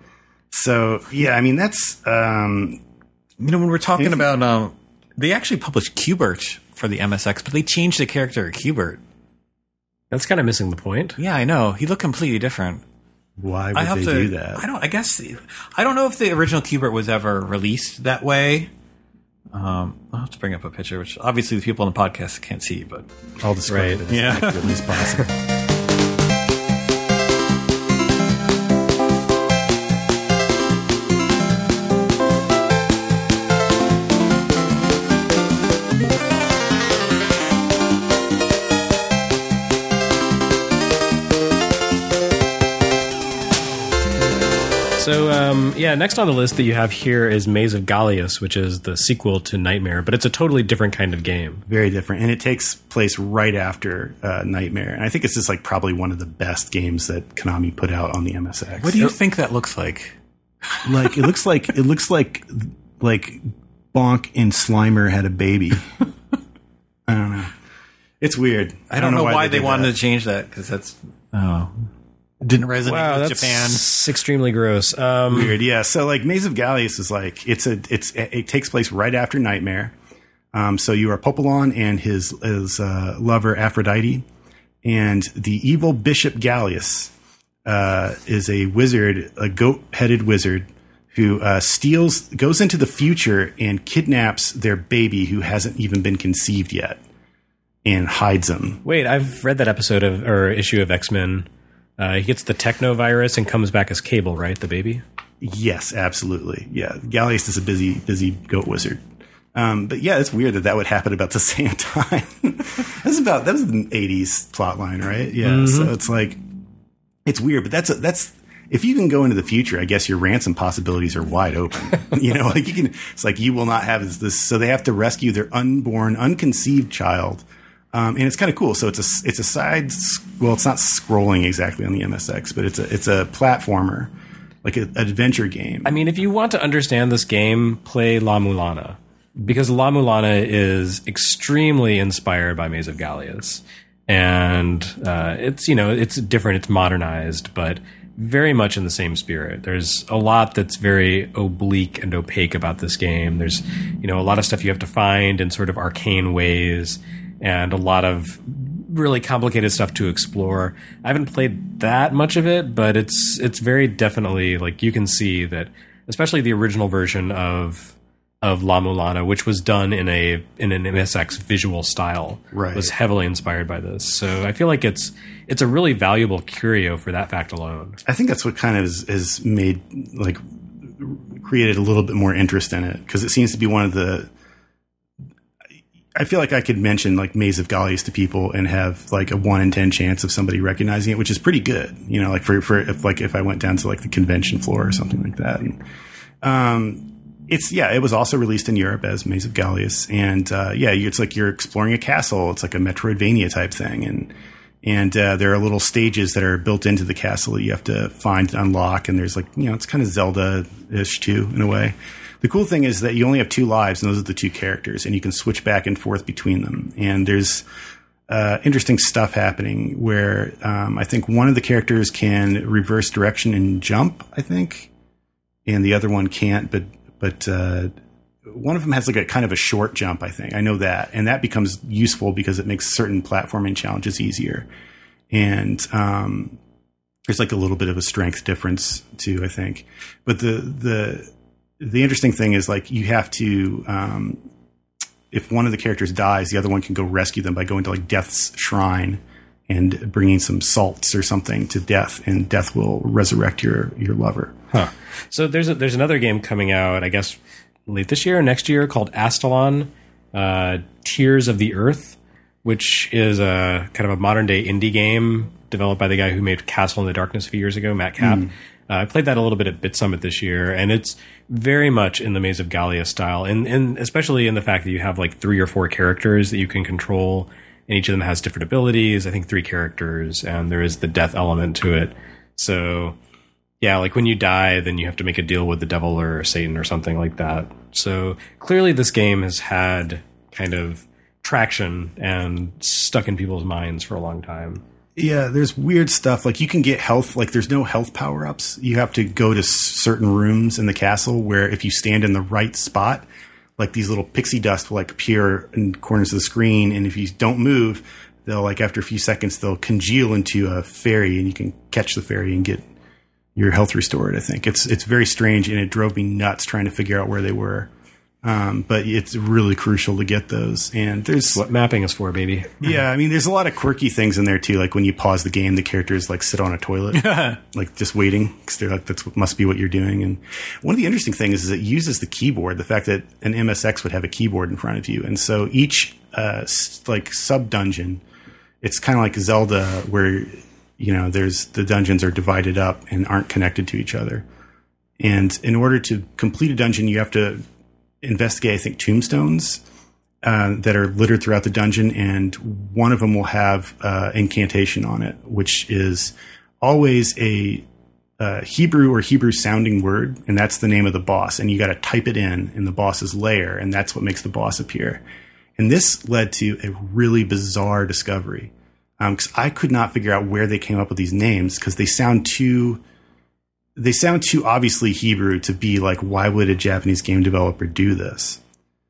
So yeah, I mean that's um, you know when we're talking anything- about um, they actually published Q*bert for the M S X, but they changed the character of Q*bert. That's kind of missing the point. Yeah, I know. He looked completely different. why would I have they to do that? I don't. I guess I don't know if the original Q*bert was ever released that way. Um, I'll have to bring up a picture, which obviously the people on the podcast can't see, but I'll describe Right. it as Yeah. accurately as possible. So, um, yeah, next on the list that you have here is Maze of Gallius, which is the sequel to Nightmare, but it's a totally different kind of game. Very different, and it takes place right after uh, Nightmare, and I think it's just like probably one of the best games that Konami put out on the M S X. what do you think that looks like? Like it looks like it looks like like Bonk and Slimer had a baby. I don't know. It's weird. I don't, know, why they, did wanted that. to change that because that's oh didn't resonate Wow, with that's Japan. extremely gross. Um, Weird, yeah. So like Maze of Gallius is like it's a it's it takes place right after Nightmare. Um, so you are Popolon and his his uh, lover Aphrodite, and the evil Bishop Gallius uh, is a wizard, a goat-headed wizard who uh, steals, goes into the future and kidnaps their baby who hasn't even been conceived yet. and hides him. Wait, I've read that episode of or issue of X-Men. Uh, he gets the techno virus and comes back as Cable, right? The baby? Yes, absolutely. Yeah. Gallius is a busy, busy goat wizard. Um, but yeah, it's weird that that would happen about the same time. That's about, that was the eighties plot line, right? Yeah. Mm-hmm. So it's like, it's weird, but that's, a, that's, if you can go into the future, I guess your ransom possibilities are wide open. You know, like you can, it's like you will not have this. So they have to rescue their unborn, unconceived child. Um, and it's kind of cool. So it's a, it's a side, well, it's not scrolling exactly on the M S X, but it's a, it's a platformer, like an adventure game. I mean, if you want to understand this game, play La Mulana, because La Mulana is extremely inspired by Maze of Gallius. And uh, it's, you know, it's different, it's modernized, but very much in the same spirit. There's a lot that's very oblique and opaque about this game. There's, you know, a lot of stuff you have to find in sort of arcane ways, and a lot of really complicated stuff to explore. I haven't played that much of it, but it's it's very definitely, like, you can see that, especially the original version of of La Mulana, which was done in a in an M S X visual style, right, was heavily inspired by this. So I feel like it's it's a really valuable curio for that fact alone. I think that's what kind of has, has made, like, created a little bit more interest in it, because it seems to be one of the, I feel like I could mention like Maze of Gallius to people and have like a one in ten chance of somebody recognizing it, which is pretty good. You know, like for, for if like if I went down to like the convention floor or something like that. And, um, it's, yeah, it was also released in Europe as Maze of Gallius. And, uh, yeah, it's like you're exploring a castle. It's like a Metroidvania type thing. And, and, uh, there are little stages that are built into the castle that you have to find and unlock. And there's like, you know, it's kind of Zelda-ish too, in a way. The cool thing is that you only have two lives, and those are the two characters, and you can switch back and forth between them. And there's uh, interesting stuff happening where um, I think one of the characters can reverse direction and jump, I think, and the other one can't. But but uh, one of them has like a kind of a short jump, I think. I know that, and that becomes useful because it makes certain platforming challenges easier. And um, there's like a little bit of a strength difference too, I think. But the the The interesting thing is, like, you have to, um, if one of the characters dies, the other one can go rescue them by going to like Death's shrine and bringing some salts or something to Death, and Death will resurrect your, your lover. Huh. So there's a, there's another game coming out, I guess, late this year or next year, called Astalon, uh, Tears of the Earth, which is a kind of a modern day indie game developed by the guy who made Castle in the Darkness a few years ago, Matt Kapp. Mm. Uh, I played that a little bit at Bit Summit this year, and it's very much in the Maze of Gallius style, and, and especially in the fact that you have like three or four characters that you can control, and each of them has different abilities. I think three characters, and there is the death element to it. So, yeah, like when you die, then you have to make a deal with the devil or Satan or something like that. So clearly this game has had kind of traction and stuck in people's minds for a long time. Yeah, there's weird stuff. Like, you can get health. Like, there's no health power-ups. You have to go to certain rooms in the castle where if you stand in the right spot, like, these little pixie dust will, like, appear in corners of the screen. And if you don't move, they'll, like, after a few seconds, they'll congeal into a fairy, and you can catch the fairy and get your health restored, I think. It's it's very strange, and it drove me nuts trying to figure out where they were. Um, but it's really crucial to get those. And there's what mapping is for, baby. Yeah, I mean, there's a lot of quirky things in there too. Like when you pause the game, the characters like sit on a toilet, like just waiting, because they're like, that's what must be what you're doing. And one of the interesting things is it uses the keyboard. The fact that an M S X would have a keyboard in front of you, and so each uh, like sub dungeon, it's kind of like Zelda, where you know there's the dungeons are divided up and aren't connected to each other. And in order to complete a dungeon, you have to investigate, I think, tombstones uh, that are littered throughout the dungeon, and one of them will have uh, incantation on it, which is always a uh, Hebrew or Hebrew sounding word, and that's the name of the boss. And you got to type it in in the boss's lair, and that's what makes the boss appear. And this led to a really bizarre discovery, because um, I could not figure out where they came up with these names, because they sound too. They sound too obviously Hebrew to be like, why would a Japanese game developer do this?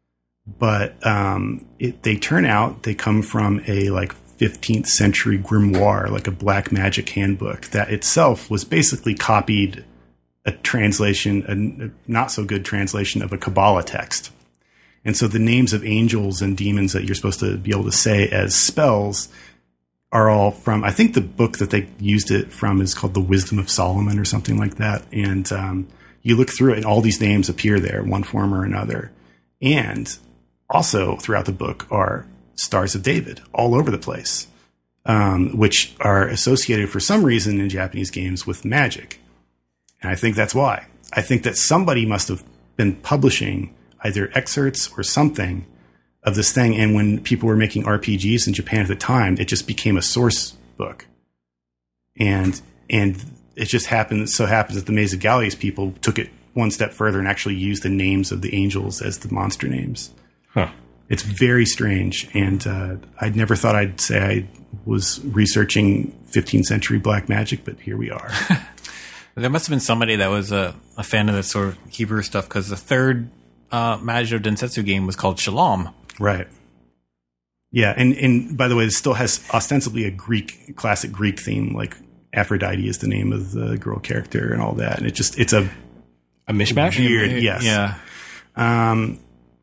But um, it, they turn out they come from a like fifteenth century grimoire, like a black magic handbook that itself was basically copied a translation, a not so good translation of a Kabbalah text. And so the names of angels and demons that you're supposed to be able to say as spells are all from, I think the book that they used it from is called The Wisdom of Solomon or something like that. And um, you look through it and all these names appear there, one form or another. And also throughout the book are Stars of David all over the place, um, which are associated for some reason in Japanese games with magic. And I think that's why. I think that somebody must have been publishing either excerpts or something of this thing. And when people were making R P Gs in Japan at the time, it just became a source book. And and it just happened, so happens that the Maze of Gallius people took it one step further and actually used the names of the angels as the monster names. Huh. It's very strange. And uh, I'd never thought I'd say I was researching fifteenth century black magic, but here we are. There must have been somebody that was a, a fan of this sort of Hebrew stuff, because the third uh, Majo Densetsu game was called Shalom. Right. Yeah, and, and by the way, this still has ostensibly a Greek, classic Greek theme, like Aphrodite is the name of the girl character and all that. And it just, it's a... A mishmash? Weird, yes. Yeah. Um,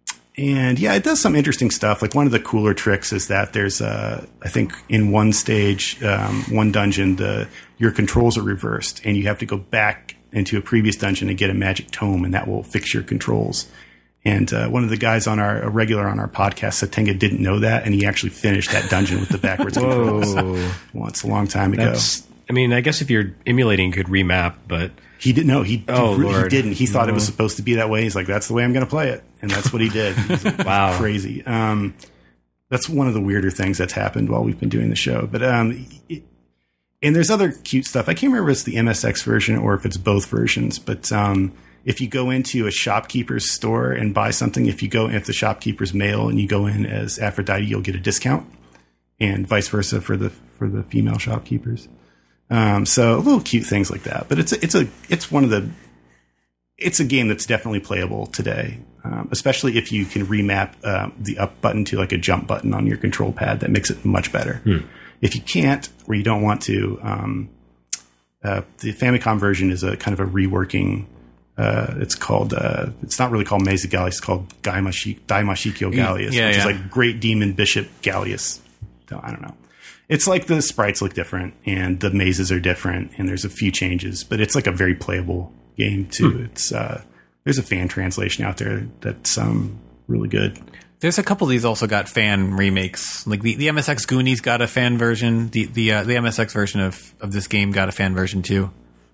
and yeah, it does some interesting stuff. Like one of the cooler tricks is that there's, uh, I think in one stage, um, one dungeon, the your controls are reversed and you have to go back into a previous dungeon and get a magic tome, and that will fix your controls. And uh, one of the guys on our a regular on our podcast, Satenga, didn't know that, and he actually finished that dungeon with the backwards controls once a long time ago. That's, I mean, I guess if you're emulating, you could remap, but he didn't know. He, oh, he, Lord. he didn't. He thought no. it was supposed to be that way. He's like, "That's the way I'm going to play it," and that's what he did. He's like, wow, crazy. Um, that's one of the weirder things that's happened while we've been doing the show. But um, it, and there's other cute stuff. I can't remember if it's the M S X version or if it's both versions, but. Um, If you go into a shopkeeper's store and buy something, if you go if the shopkeeper's male and you go in as Aphrodite, you'll get a discount, and vice versa for the for the female shopkeepers. Um, so little cute things like that. But it's a, it's a it's one of the it's a game that's definitely playable today, um, especially if you can remap uh, the up button to like a jump button on your control pad. That makes it much better. Hmm. If you can't, or you don't want to, um, uh, the Famicom version is a kind of a reworking. Uh, it's called, uh, it's not really called Maze of Gallius, it's called Daimashikyo Gallius, yeah, which yeah. is like Great Demon Bishop Gallius. I don't know. It's like the sprites look different and the mazes are different and there's a few changes, but it's like a very playable game too. Hmm. It's, uh, there's a fan translation out there that's, um, really good. There's a couple of these also got fan remakes. Like the, the M S X Goonies got a fan version. The, the, uh, the M S X version of, of this game got a fan version too.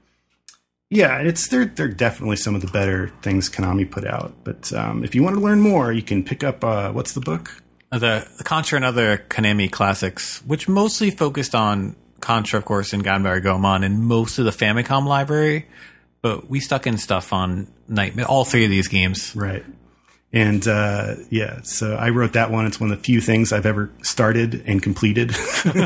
Yeah, it's they're they're definitely some of the better things Konami put out. But um, if you want to learn more, you can pick up uh, what's the book? Uh, the, the Contra and Other Konami Classics, which mostly focused on Contra, of course, and Ganbare Goemon, and most of the Famicom library. But we stuck in stuff on Nightmare, all three of these games, right? And uh, yeah, so I wrote that one. It's one of the few things I've ever started and completed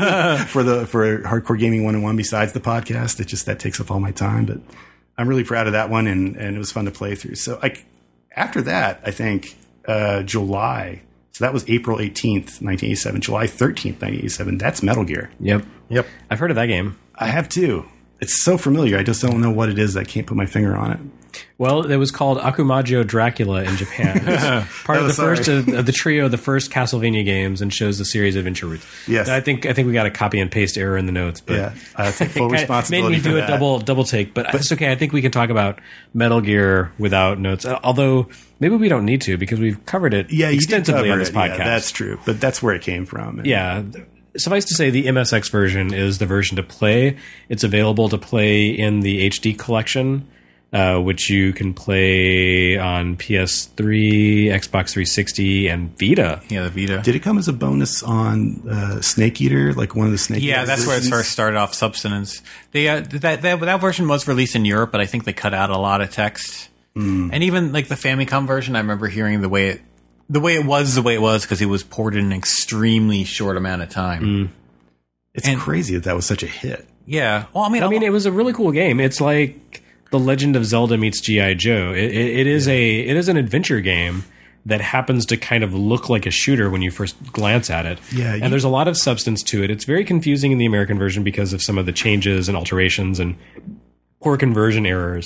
for the for Hardcore Gaming one oh one. Besides the podcast, it just that takes up all my time, but. I'm really proud of that one, and, and it was fun to play through. So I, after that, I think uh, July, so that was April eighteenth, nineteen eighty-seven, July thirteenth, nineteen eighty-seven, that's Metal Gear. Yep. Yep. I've heard of that game. I have too. It's so familiar. I just don't know what it is. I can't put my finger on it. Well, it was called Akumajo Dracula in Japan. It's part oh, of the sorry. first of, of the trio of the first Castlevania games, and shows the series adventure routes. Yes, I think I think we got a copy and paste error in the notes, but yeah, I take full responsibility. Made me do for a that. double double take, but, but it's okay. I think we can talk about Metal Gear without notes. Although maybe we don't need to because we've covered it yeah, you extensively did cover on this it. podcast. Yeah, that's true, but that's where it came from. And yeah. Suffice to say, the M S X version is the version to play. It's available to play in the H D collection, uh, which you can play on P S three, Xbox three sixty, and Vita. Yeah, the Vita. Did it come as a bonus on uh, Snake Eater, like one of the Snake Yeah, Eater that's where it versions? first started off, Substance. They, uh, that, that that version was released in Europe, but I think they cut out a lot of text. Mm. And even like the Famicom version, I remember hearing the way it the way it was the way it was because it was ported in an extremely short amount of time. Mm. It's and, crazy that that was such a hit. Yeah. Well, I mean, I mean, it was a really cool game. It's like The Legend of Zelda meets G I. Joe. It, it, it is yeah. a it is an adventure game that happens to kind of look like a shooter when you first glance at it. Yeah, and you, there's a lot of substance to it. It's very confusing in the American version because of some of the changes and alterations and poor conversion errors.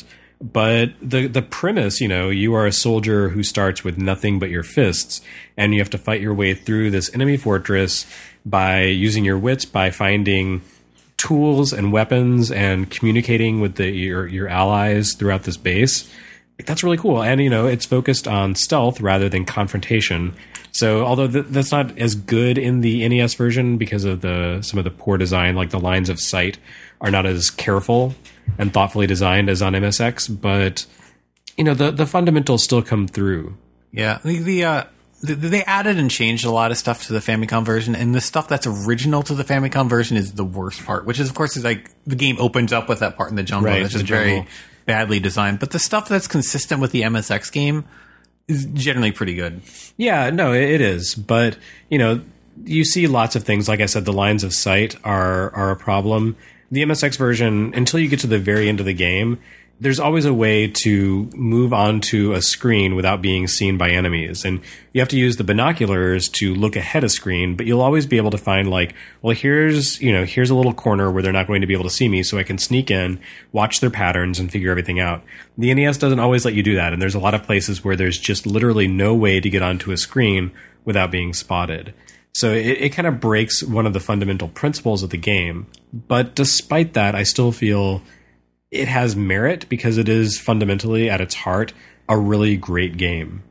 But the the premise, you know, you are a soldier who starts with nothing but your fists, and you have to fight your way through this enemy fortress by using your wits, by finding tools and weapons and communicating with the, your your allies throughout this base. That's really cool. And, you know, it's focused on stealth rather than confrontation. So although th- that's not as good in the N E S version because of the some of the poor design, like the lines of sight are not as careful and thoughtfully designed as on M S X, but, you know, the, the fundamentals still come through. Yeah. The, the, uh, the, they added and changed a lot of stuff to the Famicom version, and the stuff that's original to the Famicom version is the worst part, which is, of course, is like the game opens up with that part in the jungle. Right, That's the just very jungle. badly designed. But the stuff that's consistent with the M S X game is generally pretty good. Yeah, no, it, it is. But, you know, you see lots of things. Like I said, the lines of sight are are a problem. The M S X version, until you get to the very end of the game, there's always a way to move onto a screen without being seen by enemies. And you have to use the binoculars to look ahead of screen, but you'll always be able to find, like, well, here's, you know, here's a little corner where they're not going to be able to see me, so I can sneak in, watch their patterns, and figure everything out. The N E S doesn't always let you do that, and there's a lot of places where there's just literally no way to get onto a screen without being spotted. So it, it kind of breaks one of the fundamental principles of the game. But despite that, I still feel it has merit because it is fundamentally, at its heart, a really great game.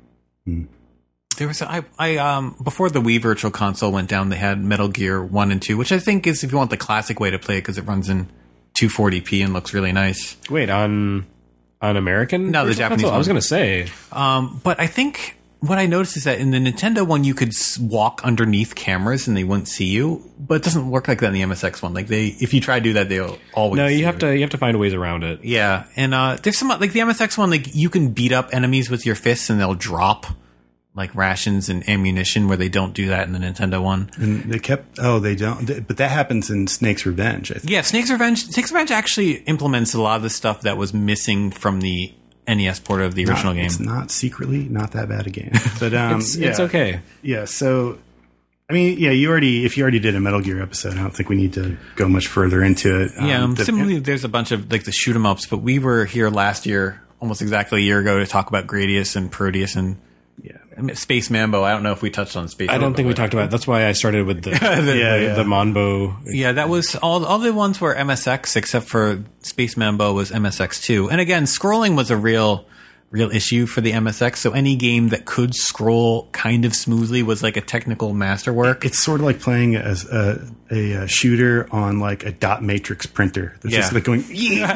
There was a, I, I um before the Wii Virtual Console went down, they had Metal Gear one and two, which I think is, if you want the classic way to play it, because it runs in two forty p and looks really nice. Wait, on on American? No, the Virtual Japanese Console? I was one. going to say. Um, but I think what I noticed is that in the Nintendo one, you could s- walk underneath cameras and they wouldn't see you, but it doesn't work like that in the M S X one. Like they, if you try to do that, they'll always. No, see you have to you have to find ways around it. Yeah, and uh, there's some like the M S X one, like you can beat up enemies with your fists and they'll drop like rations and ammunition, where they don't do that in the Nintendo one. And they kept. Oh, they don't. But that happens in Snake's Revenge, I think. Yeah, Snake's Revenge. Snake's Revenge actually implements a lot of the stuff that was missing from the N E S port of the original Not- game. It's not secretly not that bad a game, but um, It's yeah. it's okay. Yeah. So, I mean, yeah, you already if you already did a Metal Gear episode, I don't think we need to go much further into it. Um, Yeah, um, the- similarly, there's a bunch of like the shoot 'em ups, but we were here last year, almost exactly a year ago, to talk about Gradius and Proteus and yeah. I mean, Space Mambo. I don't know if we touched on Space. I don't Mambo, think we but- talked about it. That's why I started with the the, Yeah, yeah. the Monbo. Yeah, that was all. All the ones were M S X, except for Space Mambo was M S X two. And again, scrolling was a real, real issue for the M S X. So any game that could scroll kind of smoothly was like a technical masterwork. It's sort of like playing as a, a, a shooter on like a dot matrix printer. It's just Yeah. like going,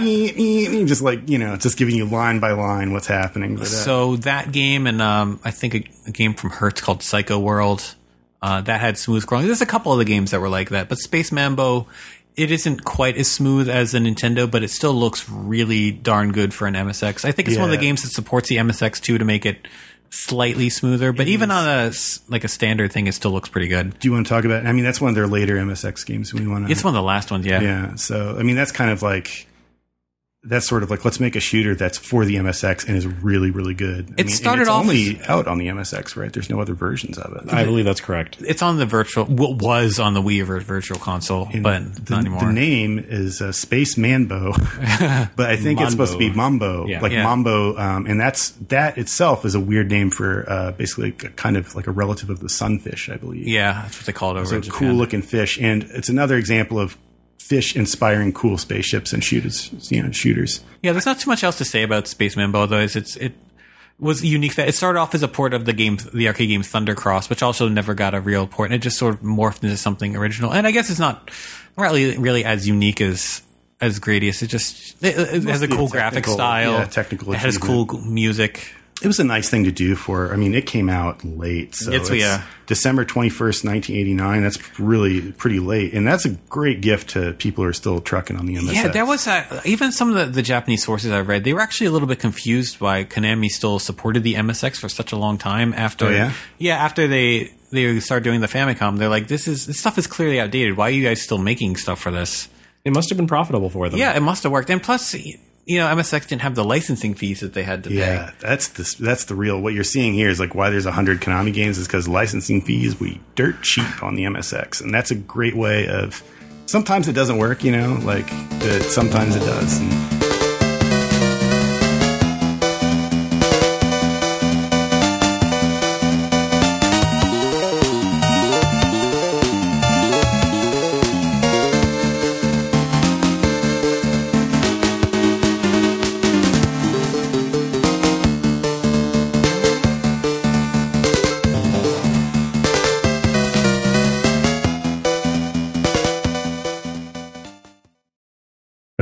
just like, you know, it's just giving you line by line what's happening. But, uh, So that game, and um, I think a, a game from Hertz called Psycho World, uh, that had smooth scrolling. There's a couple of the games that were like that, but Space Mambo, it isn't quite as smooth as the Nintendo, but it still looks really darn good for an M S X. I think it's one of the Yeah. games that supports the M S X too to make it slightly smoother, but even on a s- like a standard thing, it still looks pretty good. do you want to talk about? I mean, that's one of their later M S X games. We want to. It's one of the last ones, yeah. Yeah. So I mean, that's kind of like that's sort of like let's make a shooter that's for the M S X and is really really good. I It mean, and started it's off only out on the M S X, right? There's no other versions of it. I believe that's correct. It's on the virtual, what was on the Wii vir- Virtual Console, And but the, not anymore. The name is uh, Space Manbo, but I think it's supposed to be Mambo, Yeah. like Yeah. Mambo, um, and that's that itself is a weird name for uh, basically a, kind of like a relative of the sunfish, I believe. Yeah, that's what they call it over So in cool Japan. looking fish, and it's another example of fish inspiring cool spaceships and shooters. You know, shooters. Yeah, there's not too much else to say about Space Mambo, although it's, it's it was unique that it started off as a port of the game, the arcade game Thunder Cross, which also never got a real port, and it just sort of morphed into something original. And I guess it's not really really as unique as as Gradius. It just it, it has a Mostly cool a graphic technical- style, yeah, technical It has achievement. cool music. It was a nice thing to do for. I mean, it came out late, so It's- it's yeah. December twenty first, nineteen eighty nine. That's really pretty late, and that's a great gift to people who are still trucking on the M S X. Yeah, there was a, even some of the, the Japanese sources I read. They were actually a little bit confused why Konami still supported the M S X for such a long time after. Oh, yeah? yeah, after they they started doing the Famicom, they're like, this is this stuff is clearly outdated. Why are you guys still making stuff for this? It must have been profitable for them. Yeah, it must have worked. And plus, you know, M S X didn't have the licensing fees that they had to Yeah, pay. that's the that's the real. What you're seeing here is like why there's a hundred Konami games is because licensing fees we dirt cheap on the M S X, and that's a great way of. Sometimes it doesn't work, you know, like but sometimes it does. And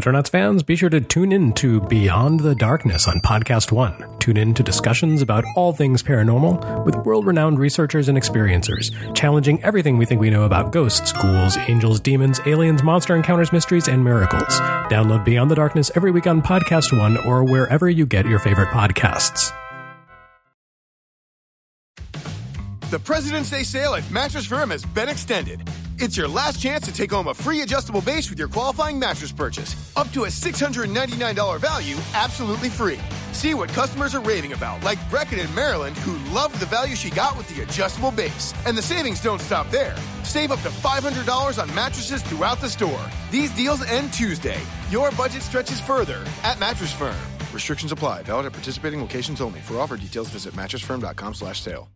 Retronauts fans, be sure to tune in to Beyond the Darkness on Podcast One. Tune in to discussions about all things paranormal with world-renowned researchers and experiencers, challenging everything we think we know about ghosts, ghouls, angels, demons, aliens, monster encounters, mysteries, and miracles. Download Beyond the Darkness every week on Podcast One or wherever you get your favorite podcasts. The President's Day sale at Mattress Firm has been extended. It's your last chance to take home a free adjustable base with your qualifying mattress purchase. Up to a six hundred ninety-nine dollars value, absolutely free. See what customers are raving about, like Brecken in Maryland, who loved the value she got with the adjustable base. And the savings don't stop there. Save up to five hundred dollars on mattresses throughout the store. These deals end Tuesday. Your budget stretches further at Mattress Firm. Restrictions apply. Valid at participating locations only. For offer details, visit mattress firm dot com slash sale.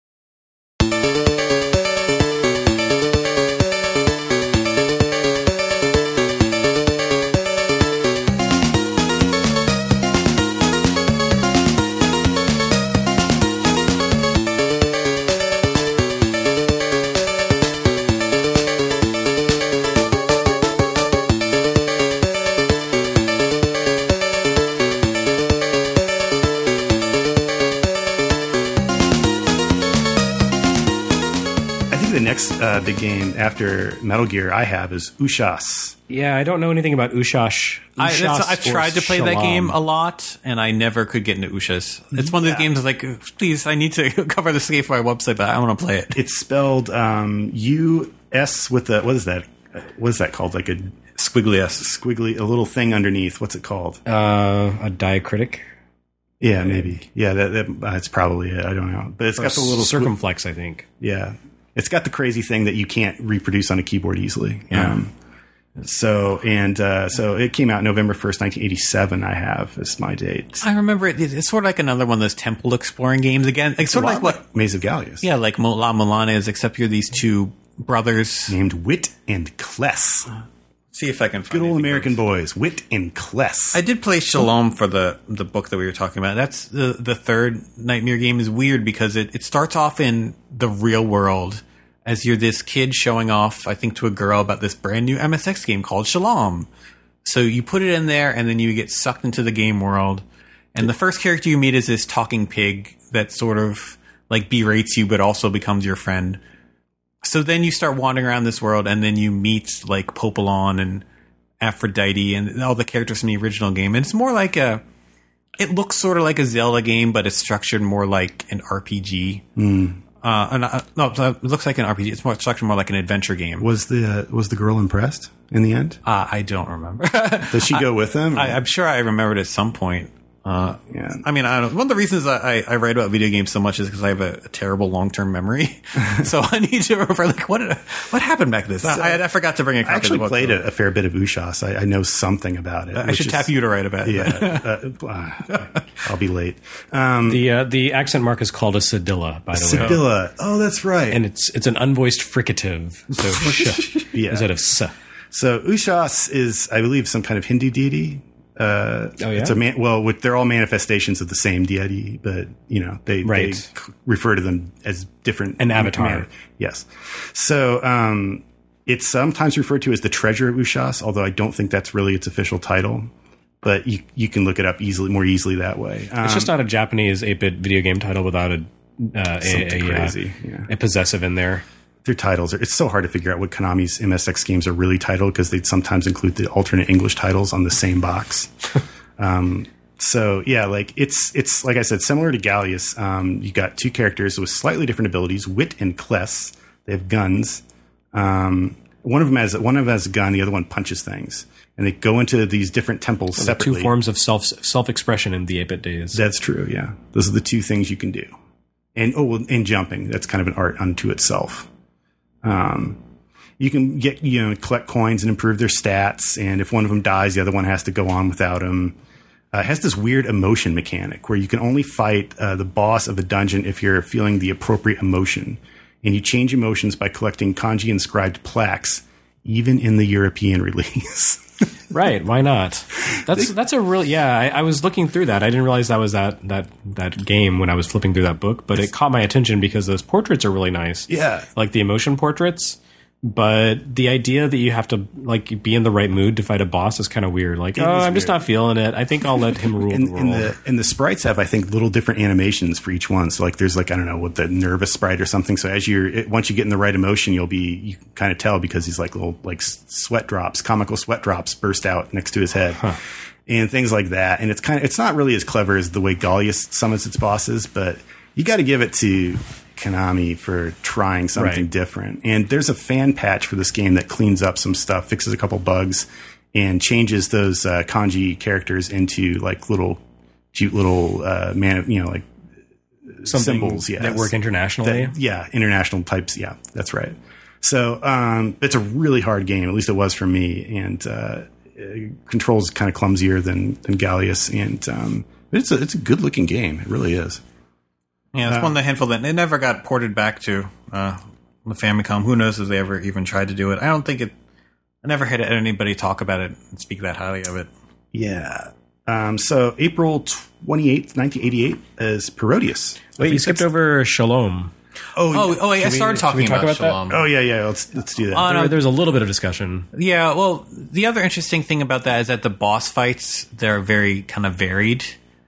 Uh, big game after Metal Gear I have is Ushas. Yeah, I don't know anything about Ushash. I, Ushas I've tried to play Shalom. that game a lot, and I never could get into Ushas. It's one of those Yeah. games that's like, please, I need to cover this game for my website, but I want to play it. It's spelled um, U S with a, what is that? What is that called? Like a Squiggly S. squiggly, a little thing underneath. What's it called? Uh, a diacritic? Yeah, maybe. Yeah, that, that, uh, that's probably it. I don't know. But it's Or got the little squi- circumflex, I think. Yeah. It's got the crazy thing that you can't reproduce on a keyboard easily. Yeah. Um, so, and uh, so it came out November first, nineteen eighty-seven, I have, is my date. I remember it. It's sort of like another one of those temple exploring games again. Like, sort of like what, Maze of Gallius. yeah, like La Mulana is, except you're these two brothers. Named Wit and Kless. See if I can find Good old anything American worse. boys. Wit and Kless. I did play Shalom for the, the book that we were talking about. That's the, the third Nightmare game is weird because it, it starts off in the real world as you're this kid showing off, I think, to a girl about this brand new M S X game called Shalom. So you put it in there, and then you get sucked into the game world. And the first character you meet is this talking pig that sort of like berates you, but also becomes your friend. So then you start wandering around this world, and then you meet like Popolon and Aphrodite and all the characters from the original game. And it's more like a, it looks sort of like a Zelda game, but it's structured more like an R P G. Mm. Uh, and, uh, no, it looks like an R P G. It's more structured more like an adventure game. Was the uh, was the girl impressed in the end? Uh, I don't remember. Does she go with them? I, I'm sure I remembered at some point. Uh, Yeah. I mean, I don't know. One of the reasons I, I, I write about video games so much is because I have a, a terrible long-term memory. So I need to remember, like, what what happened back then? I, I forgot to bring a copy I actually of the book. played a, a fair bit of Ushas. I, I know something about it. I which should is- tap you to write about it. Yeah, uh, uh, I'll be late. Um, The uh, the accent mark is called a cedilla, by the way. Sibylla. Oh, that's right. And it's it's an unvoiced fricative. So sh Yeah. instead of s. So Ushas is, I believe, some kind of Hindu deity. Uh, Oh, yeah? It's a man, well, with, they're all manifestations of the same deity, but you know they, Right. they c- refer to them as different. An avatar. man- yes. So um, it's sometimes referred to as the Treasure of Ushas, although I don't think that's really its official title. But you you can look it up easily, more easily that way. Um, It's just not a Japanese eight bit video game title without a uh, a, Something a, uh, crazy, yeah. a possessive in there. their titles are, it's so hard to figure out what Konami's M S X games are really titled because they'd sometimes include the alternate English titles on the same box. um, so yeah, like it's it's like I said, similar to Gallius. Um, you got two characters with slightly different abilities, Wit and Kless. They have guns. Um, one of them has one of them has a gun, the other one punches things, and they go into these different temples The separately. two forms of self self expression in the eight bit days. That's true. Yeah, those are the two things you can do. And oh, well, and jumping. That's kind of an art unto itself. Um, you can get you know collect coins and improve their stats. And if one of them dies, the other one has to go on without him. Uh, it has this weird emotion mechanic where you can only fight uh, the boss of a dungeon if you're feeling the appropriate emotion. And you change emotions by collecting kanji inscribed plaques, even in the European release. Right? Why not? That's that's a real yeah. I, I was looking through that. I didn't realize that was that that that game when I was flipping through that book, but it caught my attention because those portraits are really nice. Yeah. like the emotion portraits. But the idea that you have to like be in the right mood to fight a boss is kind of weird. Like, It oh, is I'm just weird. not feeling it. I think I'll let him rule And, the world. and the and the sprites have, I think, little different animations for each one. So like, there's like I don't know what the nervous sprite or something. So as you're it, once you get in the right emotion, you'll be you can kind of tell because he's like little like sweat drops, comical sweat drops burst out next to his head. Huh. And things like that. And it's kind of, it's not really as clever as the way Gallius summons its bosses, but you got to give it to Konami for trying something Right. different. And there's a fan patch for this game that cleans up some stuff, fixes a couple bugs, and changes those uh, kanji characters into like little cute little uh, man, you know, like Something symbols. Yes. that work internationally. That- yeah, international types. Yeah, that's right. So um, it's a really hard game. At least it was for me. And uh, it controls kind of clumsier than than Gallius, and um, it's a it's a good looking game. It really is. Yeah, it's one of the handful that it never got ported back to uh, the Famicom. Who knows if they ever even tried to do it? I don't think it. I never had anybody talk about it and speak that highly of it. Yeah. Um, so April twenty-eighth, nineteen eighty-eight is Parodius. I Wait, think you skipped that's- over Shalom. Oh, Oh, oh, wait, I we- started should talking we talk about, about that? Shalom. oh yeah, yeah. Let's let's do that. Uh, no, There, there's a little bit of discussion. Yeah, well, the other interesting thing about that is that the boss fights, they're very kind of varied.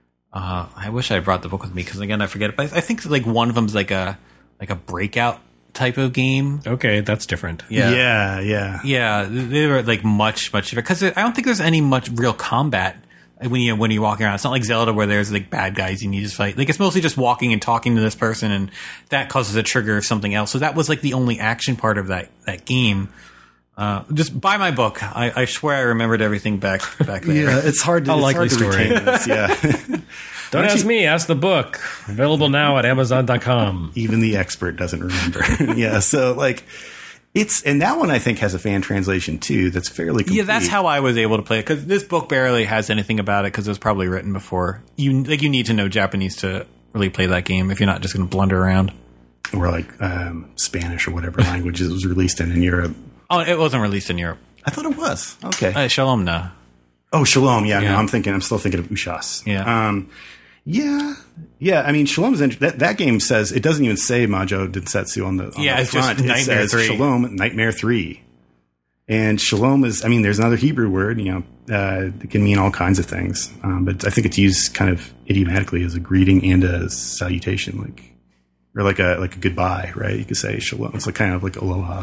Uh, I wish I brought the book with me because again I forget it. But I think like one of them's like a like a breakout type of game. Okay, that's different. Yeah, yeah, yeah. yeah. They were like much much different because I don't think there's any much real combat when you when you're walking around. It's not like Zelda where there's like bad guys you need to fight. Like it's mostly just walking and talking to this person, and that causes a trigger of something else. So that was like the only action part of that that game. Uh, just buy my book. I, I swear I remembered everything back back there. Yeah, it's hard to, A it's likely hard to story. retain this. Yeah. Don't ask me, ask the book. Available now at amazon dot com. Even the expert doesn't remember. Yeah, so like it's and that one I think has a fan translation too. That's fairly complete. Yeah, that's how I was able to play it because this book barely has anything about it because it was probably written before. You like you need to know Japanese to really play that game if you're not just going to blunder around. or like um, Spanish or whatever language it was released in in Europe. Oh, it wasn't released in Europe. I thought it was. Okay. Uh, Shalom, no. Oh, Shalom. Yeah, Yeah. no, I'm thinking. I'm still thinking of Ushas. Yeah. Um, yeah. Yeah. I mean, Shalom's int- that that game says it doesn't even say Majo Densetsu on the on Yeah, the it's just front. It Nightmare says three. Shalom Nightmare three. And Shalom is. I mean, there's another Hebrew word. You know, uh, it can mean all kinds of things. Um, but I think it's used kind of idiomatically as a greeting and a salutation, like or like a like a goodbye. Right? You could say Shalom. It's like kind of like aloha.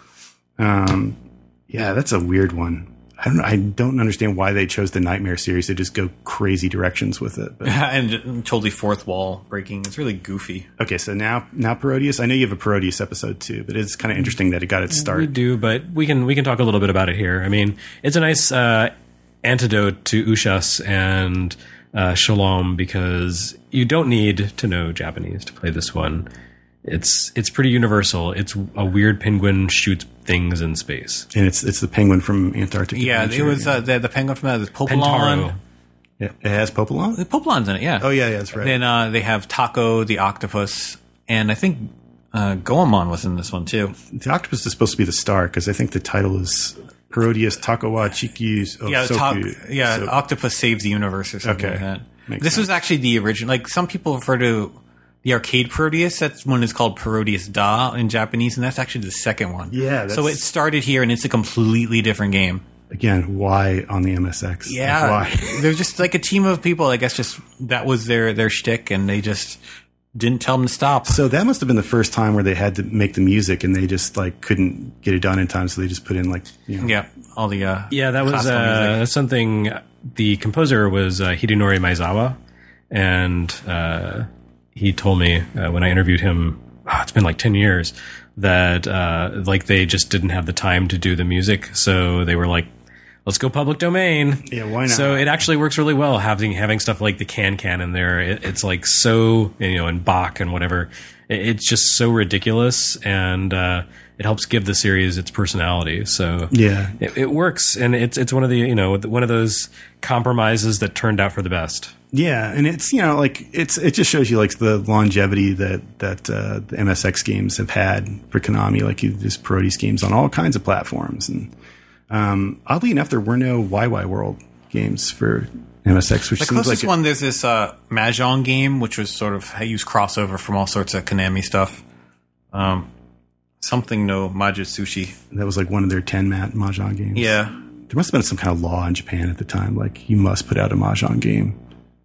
Um. Yeah, that's a weird one. I don't know. I don't understand why they chose the Nightmare series to just go crazy directions with it. But. and totally fourth wall breaking. It's really goofy. Okay, so now now Parodius. I know you have a Parodius episode too, but it's kind of interesting that it got its We start. do, but we can we can talk a little bit about it here. I mean, it's a nice uh, antidote to Ushas and uh, Shalom because you don't need to know Japanese to play this one. It's it's pretty universal. It's a weird penguin shoots things in space. And it's it's the penguin from Antarctic. Yeah, Adventure. it was uh, the, the penguin from that. There's Pentaro. Popolon. Yeah, it has Popolon. The Popolon's in it, yeah. Oh yeah, yeah, that's right. Then uh, they have Taco, the octopus, and I think uh, Goemon was in this one too. The octopus is supposed to be the star because I think the title is Parodius Takawa Chikyu's yeah, Ta- Soku. yeah, So- Octopus Saves the Universe or something Okay. like that. Makes This sense. was actually the original. Like some people refer to the arcade Parodius. That's one is called Parodius Da in Japanese, and that's actually the second one. Yeah, so that's- it started here, and it's a completely different game. Again, why on the M S X? Yeah, Like, why? they're just like a team of people. I guess just that was their their shtick, and they just didn't tell them to stop. So that must have been the first time where they had to make the music and they just like couldn't get it done in time, so they just put in like you know. Yeah, all the uh, Yeah, that was classical music. uh, something. The composer was uh, Hidenori Maezawa, and uh, he told me uh, when I interviewed him, oh, it's been like ten years, that uh, like they just didn't have the time to do the music, so they were like, let's go public domain. Yeah, why not? So it actually works really well having having stuff like the Can Can in there. It, it's like so, you know, and Bach and whatever. It, it's just so ridiculous, and uh, it helps give the series its personality. So Yeah. it, it works, and it's it's one of the you know one of those compromises that turned out for the best. Yeah, and it's you know like it's it just shows you like the longevity that that uh, the M S X games have had for Konami, like you just Parodius games on all kinds of platforms, and um, oddly enough, there were no Y Y World games for M S X, which The seems closest like one, there's this uh, Mahjong game, which was sort of I use crossover from all sorts of Konami stuff. Um, Something no Maja Sushi. That was like one of their ten mat mahjong games. Yeah. There must have been some kind of law in Japan at the time, like you must put out a mahjong game.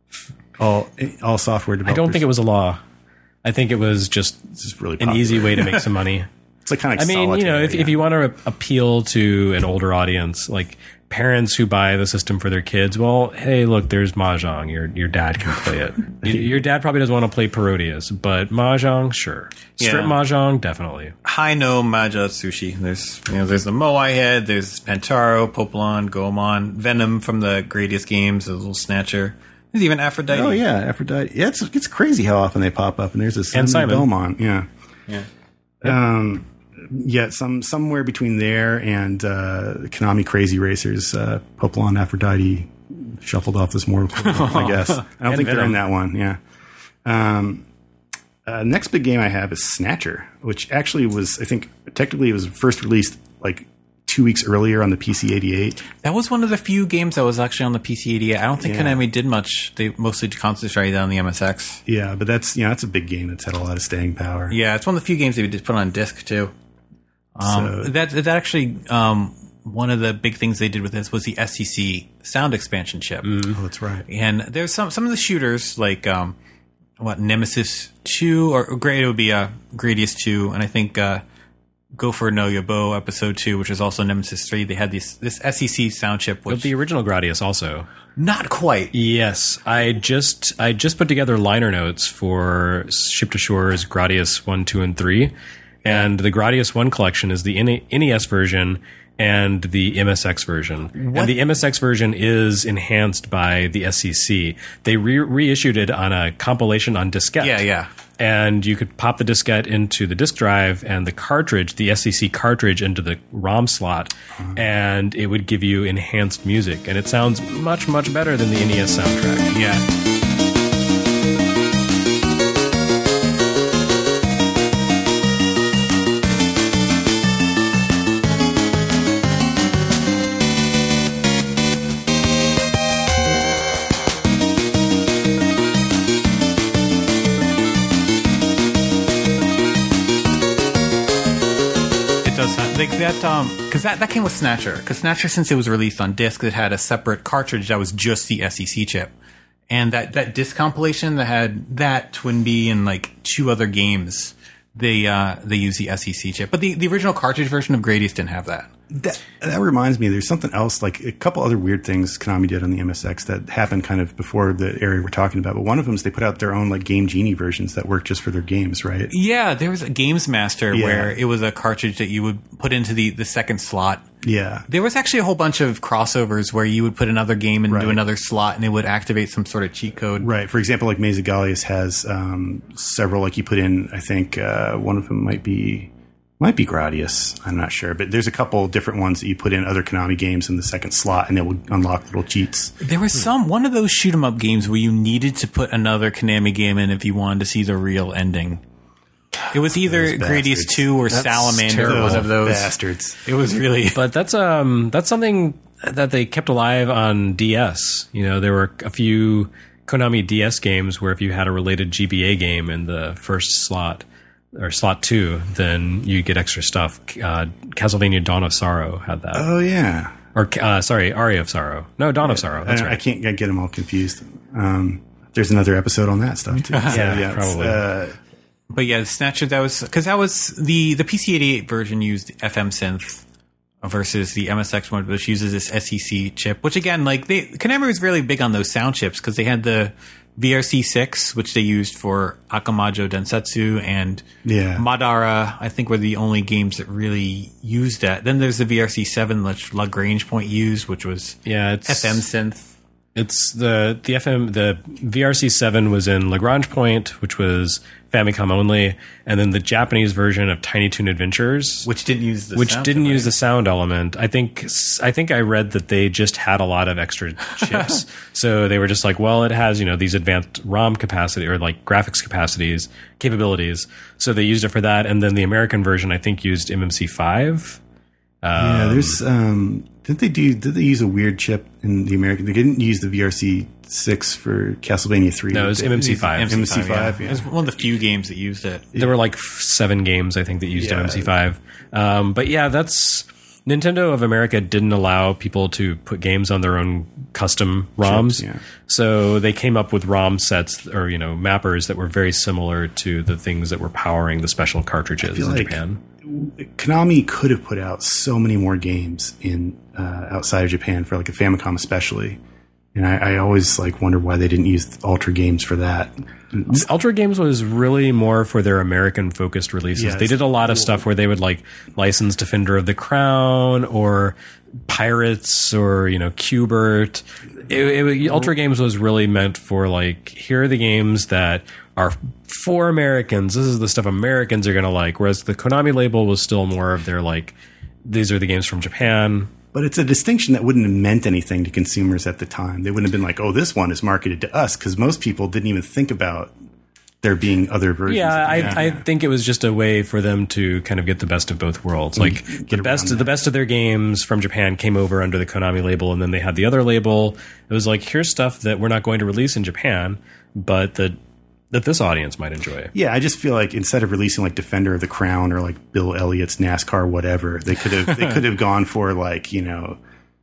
All all software developers. I don't think it was a law. I think it was just, just really an popular. easy way to make some money. It's like kind of. I mean, solitaire, you know, if, yeah. if you want to appeal to an older audience, like parents who buy the system for their kids, well, hey, look, there's mahjong. Your your dad can play it. your, your dad probably doesn't want to play Parodius, but mahjong, sure. Strip Yeah. mahjong, definitely. High no Maja Sushi. There's you know there's the Moai head. There's Pantaro, Popolon, Goemon, Venom from the Gradius games. The little Snatcher. There's even Aphrodite. Oh yeah, Aphrodite. Yeah, it's it's crazy how often they pop up. And there's a And Simon. Belmont. Yeah. Yeah. Um, yeah, some somewhere between there and uh, Konami Crazy Racers, uh, Popolon, Aphrodite shuffled off this Mortal Kombat, I guess. I don't And think they're Venom. in that one. Yeah. Um, uh, next big game I have is Snatcher, which actually was, I think, technically it was first released like two weeks earlier on the P C eighty-eight. That was one of the few games that was actually on the P C eighty-eight. I don't think Yeah. Konami did much. They mostly concentrated on the M S X. Yeah, but that's you know that's a big game that's had a lot of staying power. Yeah, it's one of the few games they did put on disc too. Um, So- that that actually um, one of the big things they did with this was the S C C sound expansion chip. Oh, that's right. And there's some some of the shooters like um, what Nemesis two or, or Grade it would be uh, Gradius two, and I think uh, Gopher no Yabo episode two, which is also Nemesis three. They had this this S C C sound chip, But which the original Gradius also. not quite. Yes, I just I just put together liner notes for Ship to Shore's Gradius one, two, and three, and the Gradius one collection is the N E S version and the M S X version. And the M S X version is enhanced by the S C C. They re- reissued it on a compilation on diskette. Yeah, yeah. And you could pop the diskette into the disk drive and the cartridge, the S C C cartridge, into the ROM slot, and it would give you enhanced music. And it sounds much, much better than the N E S soundtrack. Yeah. It does sound like that, um, because that, that came with Snatcher. Because Snatcher, since it was released on disc, it had a separate cartridge that was just the S C C chip. And that, that disc compilation that had that, Twinbee, and like two other games, they uh, they use the S C C chip. But the, the original cartridge version of Gradius didn't have that. That, that reminds me, there's something else, like a couple other weird things Konami did on the M S X that happened kind of before the area we're talking about. But one of them is they put out their own like Game Genie versions that work just for their games, right? Yeah, there was a Games Master Yeah. where it was a cartridge that you would put into the, the second slot. Yeah. There was actually a whole bunch of crossovers where you would put another game into Right. another slot and it would activate some sort of cheat code. Right. For example, like Maze of Gallius has um, several, like you put in, I think uh, one of them might be might be Gradius. I'm not sure. But there's a couple different ones that you put in other Konami games in the second slot and it will unlock little cheats. There was some, one of those shoot 'em up games where you needed to put another Konami game in if you wanted to see the real ending. It was either Those Gradius bastards. two or That's Salamander, terrible. one of those. Bastards. It was really... But that's um that's something that they kept alive on D S. You know, there were a few Konami D S games where if you had a related G B A game in the first slot or slot two, then you get extra stuff. Uh, Castlevania Dawn of Sorrow had that, Oh, yeah. or uh, sorry, Aria of Sorrow. No, Dawn of Sorrow. That's I, I right. can't get them all confused. Um, there's another episode on that stuff, too. So, Yeah, it's, probably. Uh, But yeah, Snatcher, that was... Because that was... The, the P C eighty-eight version used F M synth versus the M S X one, which uses this S C C chip. Which, again, like, they... Konami was really big on those sound chips because they had the V R C six, which they used for Akamajo Densetsu, and Yeah. Madara, I think, were the only games that really used that. Then there's the V R C seven, which Lagrange Point used, which was Yeah, it's F M synth. It's the the F M the V R C seven was in Lagrange Point, which was Famicom only, and then the Japanese version of Tiny Toon Adventures, Which didn't use the which sound didn't use the device. sound element. I think I think I read that they just had a lot of extra chips, so they were just like, well, it has you know these advanced ROM capacity or like graphics capacities capabilities, so they used it for that. And then the American version, I think, used M M C five. yeah, there's um, Didn't they do? Did they use a weird chip in the American? They didn't use the V R C six for Castlevania three. No, it was M M C five. M M C five, yeah. It was one of the few games that used it. There were like seven games, I think, that used Yeah. M M C five. Um, but yeah, that's Nintendo of America didn't allow people to put games on their own custom ROMs. Chips, yeah. So they came up with ROM sets or, you know, mappers that were very similar to the things that were powering the special cartridges in like Japan. Konami could have put out so many more games in uh, outside of Japan for like a Famicom especially, and I, I always like wonder why they didn't use Ultra Games for that. Ultra Games was really more for their American focused releases. Yeah, they did a lot of stuff where they would like license Defender of the Crown or Pirates or, you know, Qbert. It, it, Ultra Games was really meant for like, here are the games that are for Americans. This is the stuff Americans are going to like. Whereas the Konami label was still more of their like, these are the games from Japan. But it's a distinction that wouldn't have meant anything to consumers at the time. They wouldn't have been like, oh, this one is marketed to us, because most people didn't even think about there being other versions. Yeah, I, of the game. I think it was just a way for them to kind of get the best of both worlds. Like the best, around the best of their games from Japan came over under the Konami label, and then they had the other label. It was like, here's stuff that we're not going to release in Japan, but that that this audience might enjoy. Yeah, I just feel like instead of releasing like Defender of the Crown or like Bill Elliott's NASCAR whatever, they could have they could have gone for like, you know,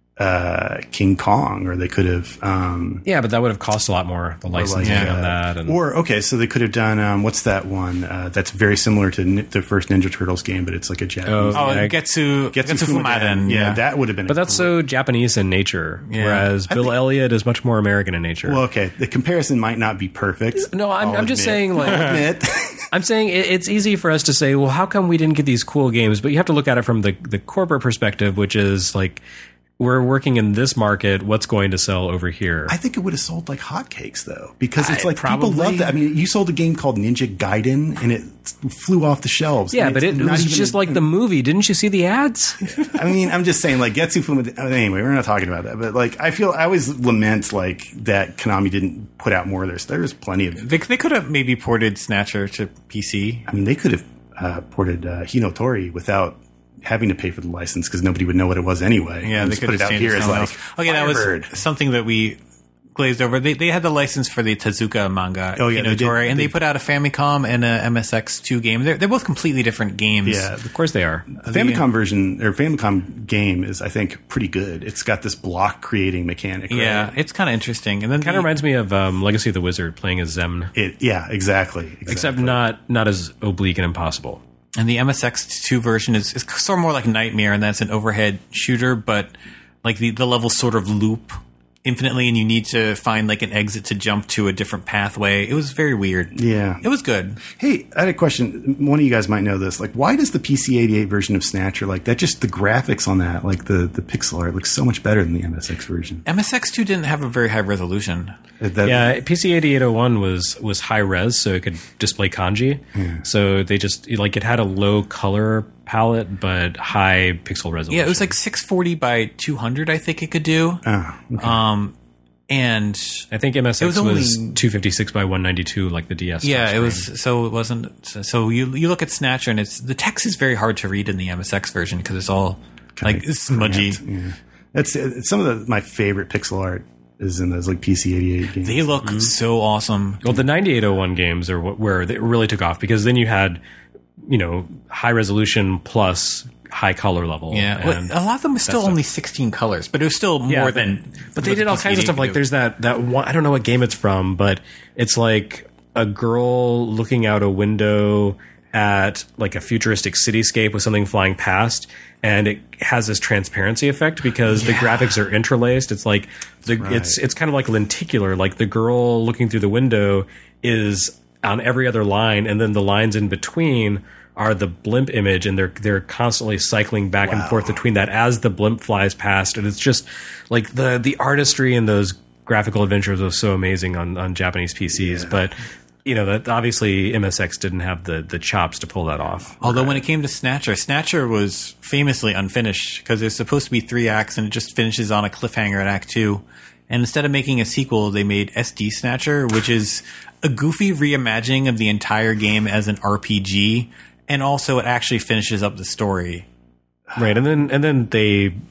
uh, King Kong, or they could have um, Yeah, but that would have cost a lot more, the licensing like, on uh, that. And or okay, so they could have done um, what's that one uh, that's very similar to Ni- the first Ninja Turtles game, but it's like a Japanese. Oh, Yeah, Getsu, Getsu Getsu Fumaden. Fumaden. Yeah, Yeah, that would have been. but that's so Japanese in nature, Yeah. whereas I Bill think- Elliott is much more American in nature. well, okay. The comparison might not be perfect. no, I'm, I'll I'm just admit. saying, like, I'll admit. I'm saying it, it's easy for us to say, well, how come we didn't get these cool games? But you have to look at it from the, the corporate perspective, which is like, we're working in this market. What's going to sell over here? I think it would have sold like hotcakes, though, because it's I- like probably. people love that. I mean, you sold a game called Ninja Gaiden, and it flew off the shelves. yeah, And but it's it, it not was even just a- like the movie. Didn't you see the ads? I mean, I'm just saying, like, Getsu Fumaden. Anyway, we're not talking about that, but like, I feel I always lament like that Konami didn't put out more of theirs. There's plenty of. they, they could have maybe ported Snatcher to P C. I mean, they could have uh, ported uh, Hinotori without having to pay for the license, because nobody would know what it was anyway. Yeah, and they just could put it have out changed here it as something like. else. Okay, that was Firebird. something that we glazed over. They they had the license for the Tezuka manga, Oh, yeah, they did. Hinotori, and they, They- put out a Famicom and a M S X two game. They're they're both completely different games. Yeah, Of course they are. the Famicom version or Famicom game is, I think, pretty good. It's got this block creating mechanic. Right? yeah, it's kind of interesting. And then Kind of reminds me of um, Legacy of the Wizard playing as Zemn, It, yeah, exactly, exactly. except not not as oblique and impossible. And the M S X two version is, is sort of more like Nightmare, and that's an overhead shooter, but like the, the levels sort of loop infinitely, and you need to find like an exit to jump to a different pathway. It was very weird. Yeah. It was good. Hey, I had a question. One of you guys might know this. Like, why does the P C eighty-eight version of Snatcher, like that, just the graphics on that, like the, the pixel art, looks so much better than the M S X version? M S X two didn't have a very high resolution. That- Yeah, P C eighty-eight oh one was was high res, so it could display kanji. So they just like it had a low color palette but high pixel resolution. Yeah, it was like six forty by two hundred, I think it could do. Oh, okay. Um, and I think M S X It was was, only- two fifty-six by one ninety-two, like the D S. yeah, it touchscreen. was. So it wasn't. So you you look at Snatcher, and it's the text is very hard to read in the M S X version because it's all like Kinda it's smudgy. cramped, Yeah. That's it's some of the, my favorite pixel art is in those like P C eighty-eight games. They look so awesome. Well, the ninety-eight oh one games are wh- where they really took off because then you had, you know, high resolution plus high color level. Yeah, well, and a lot of them were still stuff. only sixteen colors, but it was still more Yeah, than. But they did all kinds of stuff. Like there's that that one. I don't know what game it's from, but it's like a girl looking out a window at like a futuristic cityscape with something flying past, and it has this transparency effect because the graphics are interlaced. It's like the right. it's it's kind of like lenticular. Like the girl looking through the window is on every other line, and then the lines in between are the blimp image, and they're they're constantly cycling back and forth between that as the blimp flies past, and it's just like the the artistry in those graphical adventures was so amazing on on Japanese P Cs, but. You know, that obviously M S X didn't have the, the chops to pull that off. Although when it came to Snatcher, Snatcher was famously unfinished because there's supposed to be three acts and it just finishes on a cliffhanger at Act Two. And instead of making a sequel, they made S D Snatcher, which is a goofy reimagining of the entire game as an R P G, and also it actually finishes up the story. Right, and then and then they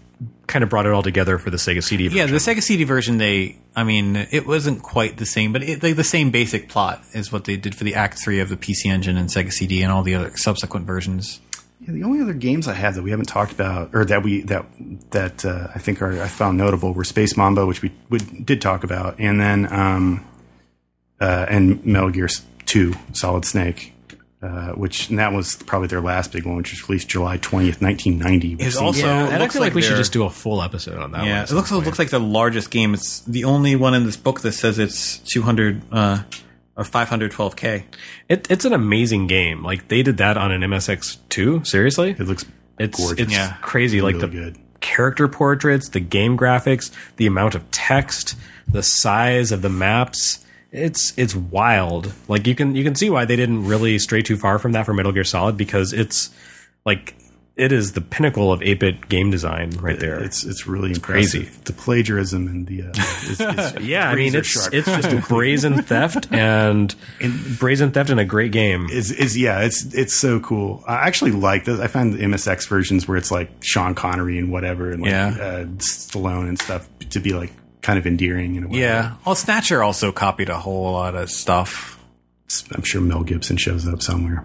kind of brought it all together for the Sega C D version. Yeah, the Sega C D version, they, I mean, it wasn't quite the same, but it, like, the same basic plot is what they did for the Act three of the P C Engine and Sega C D and all the other subsequent versions. Yeah, the only other games I have that we haven't talked about, or that we that that uh, I think are I found notable, were Space Mamba, which we, we did talk about, and then um, uh, and Metal Gear two, Solid Snake, uh, which and that was probably their last big one, which was released July twentieth, nineteen ninety. It's also Yeah, it and I looks feel like, we should they're- just do a full episode on that Yeah, one. it looks it looks like the largest game. It's the only one in this book that says it's two hundred uh, or five hundred twelve K. It, it's an amazing game. Like, they did that on an M S X two? Seriously? It looks It's gorgeous. it's Yeah. crazy. Like, Really the good. character portraits, the game graphics, the amount of text, the size of the maps. It's it's wild. Like, you can you can see why they didn't really stray too far from that for Metal Gear Solid, because it's like it is the pinnacle of eight-bit game design right there. It's it's really impressive. crazy. The plagiarism and the uh, is, is yeah, I mean, razor it's sharp. it's just brazen theft and brazen theft in a great game. is is yeah, it's it's so cool. I actually like this. I find the M S X versions where it's like Sean Connery and whatever, and like Yeah. uh, Stallone and stuff to be like kind of endearing in a way. Yeah, well, Snatcher also copied a whole lot of stuff. I'm sure Mel Gibson shows up somewhere.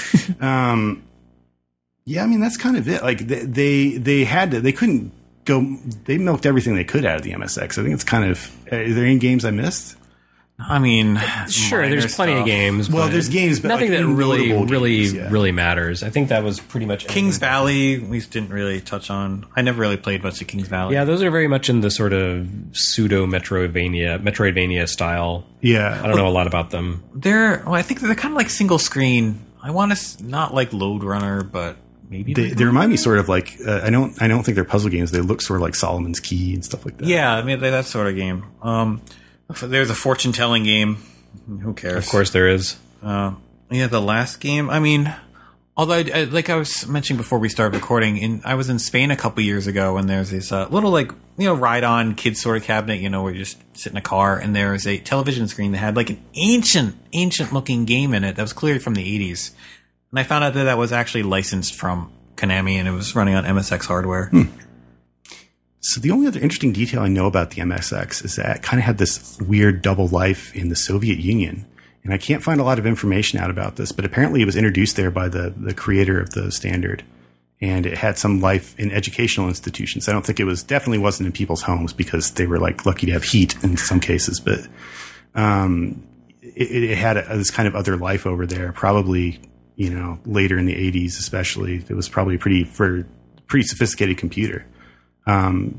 um, yeah, I mean that's kind of it. Like they, they they had to, they couldn't go. They milked everything they could out of the M S X. I think it's kind of. Are there any games I missed? I mean, Sure, minor there's plenty of stuff. games. Well, but there's games, but nothing like that really, notable really, games, yeah. really matters. I think that was pretty much Kings everything. Valley, we didn't really touch on. I never really played much of Kings Valley. Yeah, those are very much in the sort of pseudo Metroidvania, Metroidvania style. Yeah, I don't know a lot about them. They're, well, I think they're kind of like single screen. I want to, not like Load Runner, but maybe. They, like they remind me sort of like uh, I don't I don't think they're puzzle games. They look sort of like Solomon's Key and stuff like that. Yeah, I mean, they're that sort of game. Um, there's a fortune telling game. Who cares? Of course, there is. Uh, yeah, the last game. I mean, although, I, I, like I was mentioning before we started recording, in I was in Spain a couple years ago, and there's this uh, little like you know ride-on kids sort of cabinet, you know, where you just sit in a car, and there was a television screen that had like an ancient, ancient-looking game in it that was clearly from the eighties, and I found out that that was actually licensed from Konami, and it was running on M S X hardware. Hmm. So the only other interesting detail I know about the M S X is that it kind of had this weird double life in the Soviet Union. And I can't find a lot of information out about this, but apparently it was introduced there by the, the creator of the standard. And it had some life in educational institutions. I don't think it was, definitely wasn't in people's homes because they were like lucky to have heat in some cases. But um, it, it had a, this kind of other life over there, probably, you know, later in the eighties especially. It was probably pretty, for pretty sophisticated computer. Um,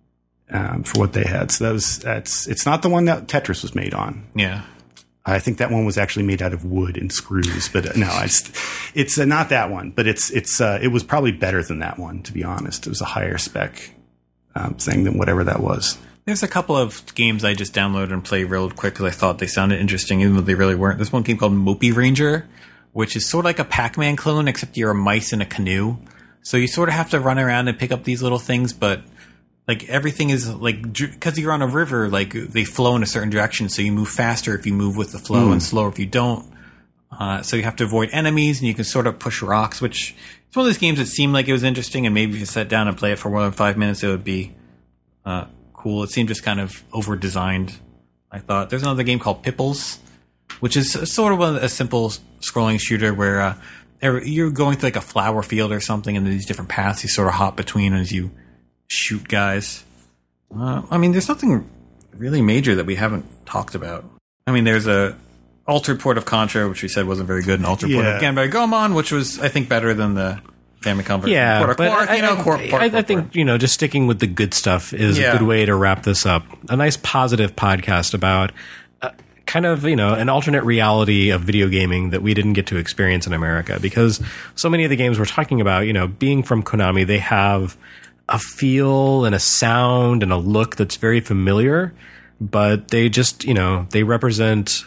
um, for what they had. So that was, that's, it's not the one that Tetris was made on. Yeah. I think that one was actually made out of wood and screws, but uh, no, it's, it's uh, not that one, but it's, it's, uh, it was probably better than that one, to be honest. It was a higher spec, um, thing than whatever that was. There's a couple of games I just downloaded and played real quick because I thought they sounded interesting, even though they really weren't. There's one game called Mopey Ranger, which is sort of like a Pac-Man clone, except you're a mice in a canoe. So you sort of have to run around and pick up these little things, but like everything is like, because you're on a river, like they flow in a certain direction. So you move faster if you move with the flow Mm. and slower if you don't. Uh, so you have to avoid enemies and you can sort of push rocks, which it's one of those games that seemed like it was interesting. And maybe if you sat down and play it for more than five minutes, it would be uh, cool. It seemed just kind of over designed, I thought. There's another game called Pipples, which is sort of a, a simple scrolling shooter where uh, you're going through like a flower field or something, and these different paths you sort of hop between as you shoot guys. Uh, I mean, there's nothing really major that we haven't talked about. I mean, there's a Altered Port of Contra, which we said wasn't very good, and Altered Port Yeah. of Game Boy Gomon, which was, I think, better than the Famicom version. Yeah, Port of but Quark, I, you know, I, Quark, I, Quark, I Quark, think, Quark. you know, just sticking with the good stuff is Yeah. a good way to wrap this up. A nice positive podcast about uh, kind of, you know, an alternate reality of video gaming that we didn't get to experience in America, because so many of the games we're talking about, you know, being from Konami, they have a feel and a sound and a look that's very familiar, but they just, you know, they represent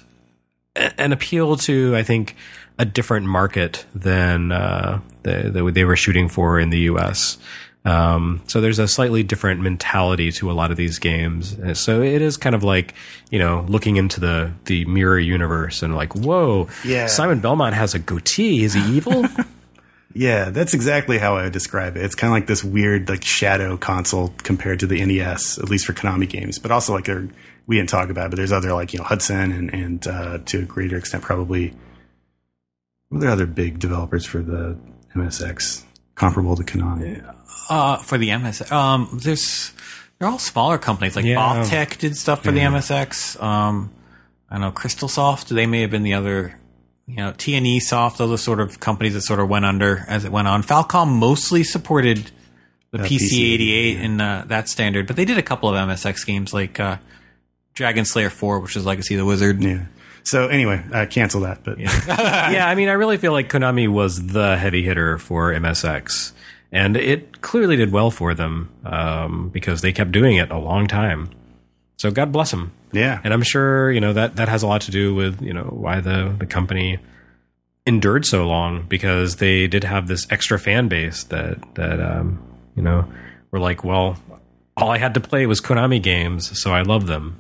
a- an appeal to, I think, a different market than uh, the, the, they were shooting for in the U S. Um, so there's a slightly different mentality to a lot of these games. And so it is kind of like, you know, looking into the, the mirror universe and like, whoa, Yeah. Simon Belmont has a goatee. Is he evil? Yeah, that's exactly how I would describe it. It's kind of like this weird, like shadow console compared to the N E S, at least for Konami games. But also, like, there, we didn't talk about it, but there's other, like, you know, Hudson and, and uh, to a greater extent, probably, what are the other big developers for the M S X comparable to Konami? Uh, for the M S X, um, there's they're all smaller companies. Like Yeah. Bothtech did stuff for the Yeah. M S X. Um, I don't know, Crystal Soft. They may have been the other. You know, T and E Soft, those are sort of companies that sort of went under as it went on. Falcom mostly supported the Uh, P C eighty-eight P C eighty-eight, and uh, that standard, but they did a couple of M S X games like uh, Dragon Slayer four, which is Legacy of the Wizard. Yeah. So anyway, uh, cancel that. But Yeah, I mean, I really feel like Konami was the heavy hitter for M S X. And it clearly did well for them um, because they kept doing it a long time. So God bless them. yeah, And I'm sure, you know, that, that has a lot to do with, you know, why the, the company endured so long, because they did have this extra fan base that, that um, you know, were like, well, all I had to play was Konami games, so I love them.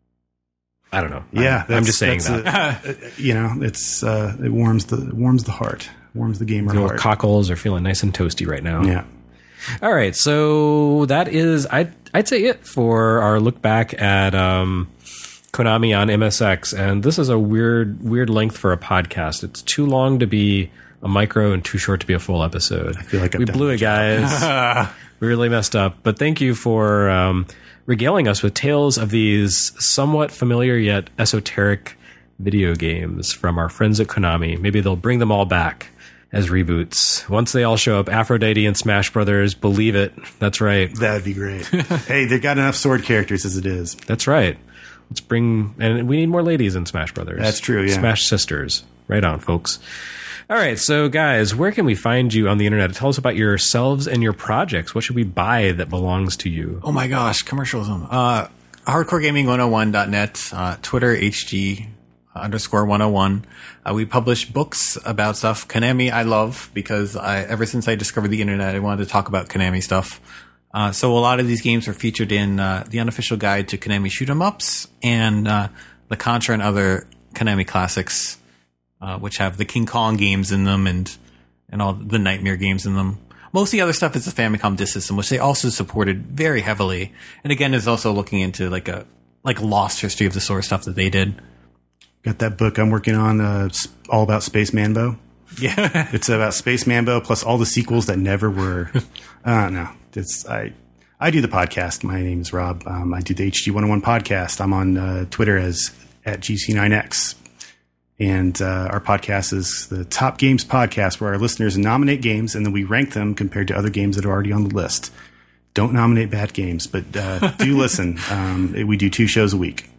I don't know. yeah. I'm, I'm just saying that's that. a- uh, you know, it's uh, it warms the it warms the heart, warms the gamer Your heart. cockles are feeling nice and toasty right now. Yeah. All right, so that is I'd I'd say it for our look back at um, Konami on M S X, and this is a weird weird length for a podcast. It's too long to be a micro and too short to be a full episode. I feel like I've we done blew my it, guys. We really messed up, but thank you for um, regaling us with tales of these somewhat familiar yet esoteric video games from our friends at Konami. Maybe they'll bring them all back as reboots. Once they all show up, Aphrodite and Smash Brothers, believe it. That's right. That'd be great. Hey, they've got enough sword characters as it is. That's right. Let's bring, and we need more ladies in Smash Brothers. That's true, yeah. Smash Sisters. Right on, folks. All right, so guys, where can we find you on the internet? Tell us about yourselves and your projects. What should we buy that belongs to you? Oh my gosh, commercialism. Uh, hardcore gaming one oh one dot net, uh, Twitter, H G underscore one oh one. Uh, we publish books about stuff. Konami I love because I, ever since I discovered the internet, I wanted to talk about Konami stuff. Uh, so a lot of these games are featured in uh, the unofficial guide to Konami shoot 'em ups and uh, the Contra and other Konami classics, uh, which have the King Kong games in them and and all the Nightmare games in them. Most of the other stuff is the Famicom Disk System, which they also supported very heavily. And again, is also looking into like a like lost history of the sort of stuff that they did. Got that book I'm working on, uh, all about Space Mambo. Yeah. It's about Space Mambo plus all the sequels that never were. uh, no, it's I. I do the podcast. My name is Rob. Um, I do the H G one oh one podcast. I'm on uh, Twitter as at G C nine X. And uh, our podcast is the Top Games Podcast, where our listeners nominate games and then we rank them compared to other games that are already on the list. Don't nominate bad games, but uh, do listen. Um, we do two shows a week.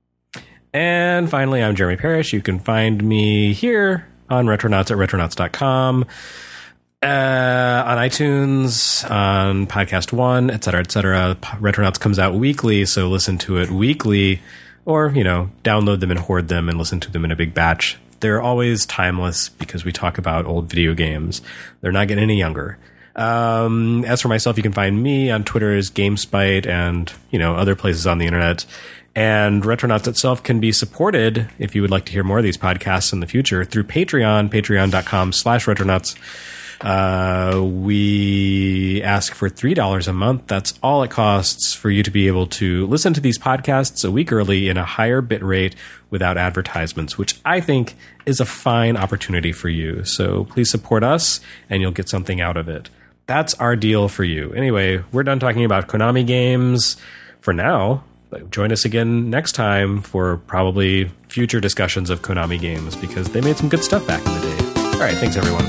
And finally, I'm Jeremy Parrish. You can find me here on Retronauts at retronauts dot com, uh, on iTunes, on Podcast One, et cetera, et cetera. Retronauts comes out weekly, so listen to it weekly, or, you know, download them and hoard them and listen to them in a big batch. They're always timeless because we talk about old video games. They're not getting any younger. Um, as for myself, you can find me on Twitter as GameSpite and, you know, other places on the internet. And Retronauts itself can be supported, if you would like to hear more of these podcasts in the future, through Patreon, patreon.com slash Retronauts. Uh, we ask for three dollars a month. That's all it costs for you to be able to listen to these podcasts a week early in a higher bit rate without advertisements, which I think is a fine opportunity for you. So please support us and you'll get something out of it. That's our deal for you. Anyway, we're done talking about Konami games for now. Join us again next time for probably future discussions of Konami games because they made some good stuff back in the day. All right, thanks everyone.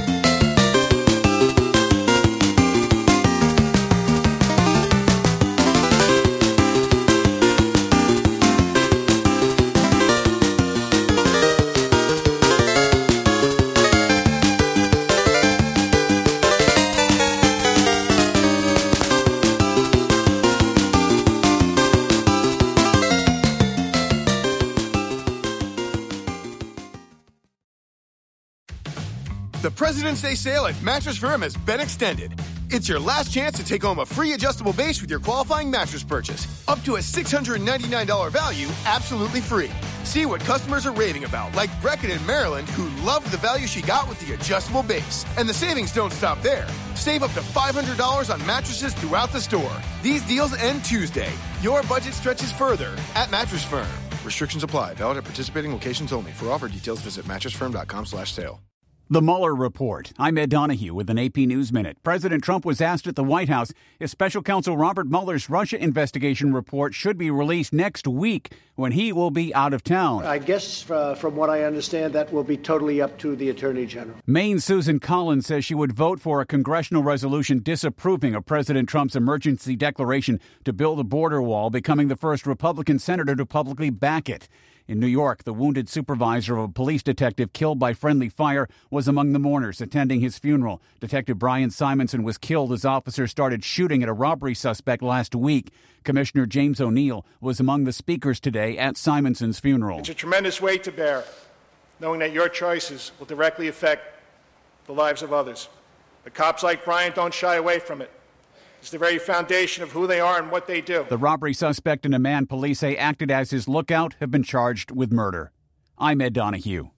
The President's Day sale at Mattress Firm has been extended. It's your last chance to take home a free adjustable base with your qualifying mattress purchase. Up to a six hundred ninety-nine dollars value, absolutely free. See what customers are raving about, like Brecken in Maryland, who loved the value she got with the adjustable base. And the savings don't stop there. Save up to five hundred dollars on mattresses throughout the store. These deals end Tuesday. Your budget stretches further at Mattress Firm. Restrictions apply. Valid at participating locations only. For offer details, visit mattress firm dot com slash sale. The Mueller Report. I'm Ed Donahue with an A P News Minute. President Trump was asked at the White House if Special Counsel Robert Mueller's Russia investigation report should be released next week when he will be out of town. I guess, uh, from what I understand, that will be totally up to the Attorney General. Maine's Susan Collins says she would vote for a congressional resolution disapproving of President Trump's emergency declaration to build a border wall, becoming the first Republican senator to publicly back it. In New York, the wounded supervisor of a police detective killed by friendly fire was among the mourners attending his funeral. Detective Brian Simonson was killed as officers started shooting at a robbery suspect last week. Commissioner James O'Neill was among the speakers today at Simonson's funeral. It's a tremendous weight to bear, knowing that your choices will directly affect the lives of others. But cops like Brian don't shy away from it. It's the very foundation of who they are and what they do. The robbery suspect and a man police say acted as his lookout have been charged with murder. I'm Ed Donahue.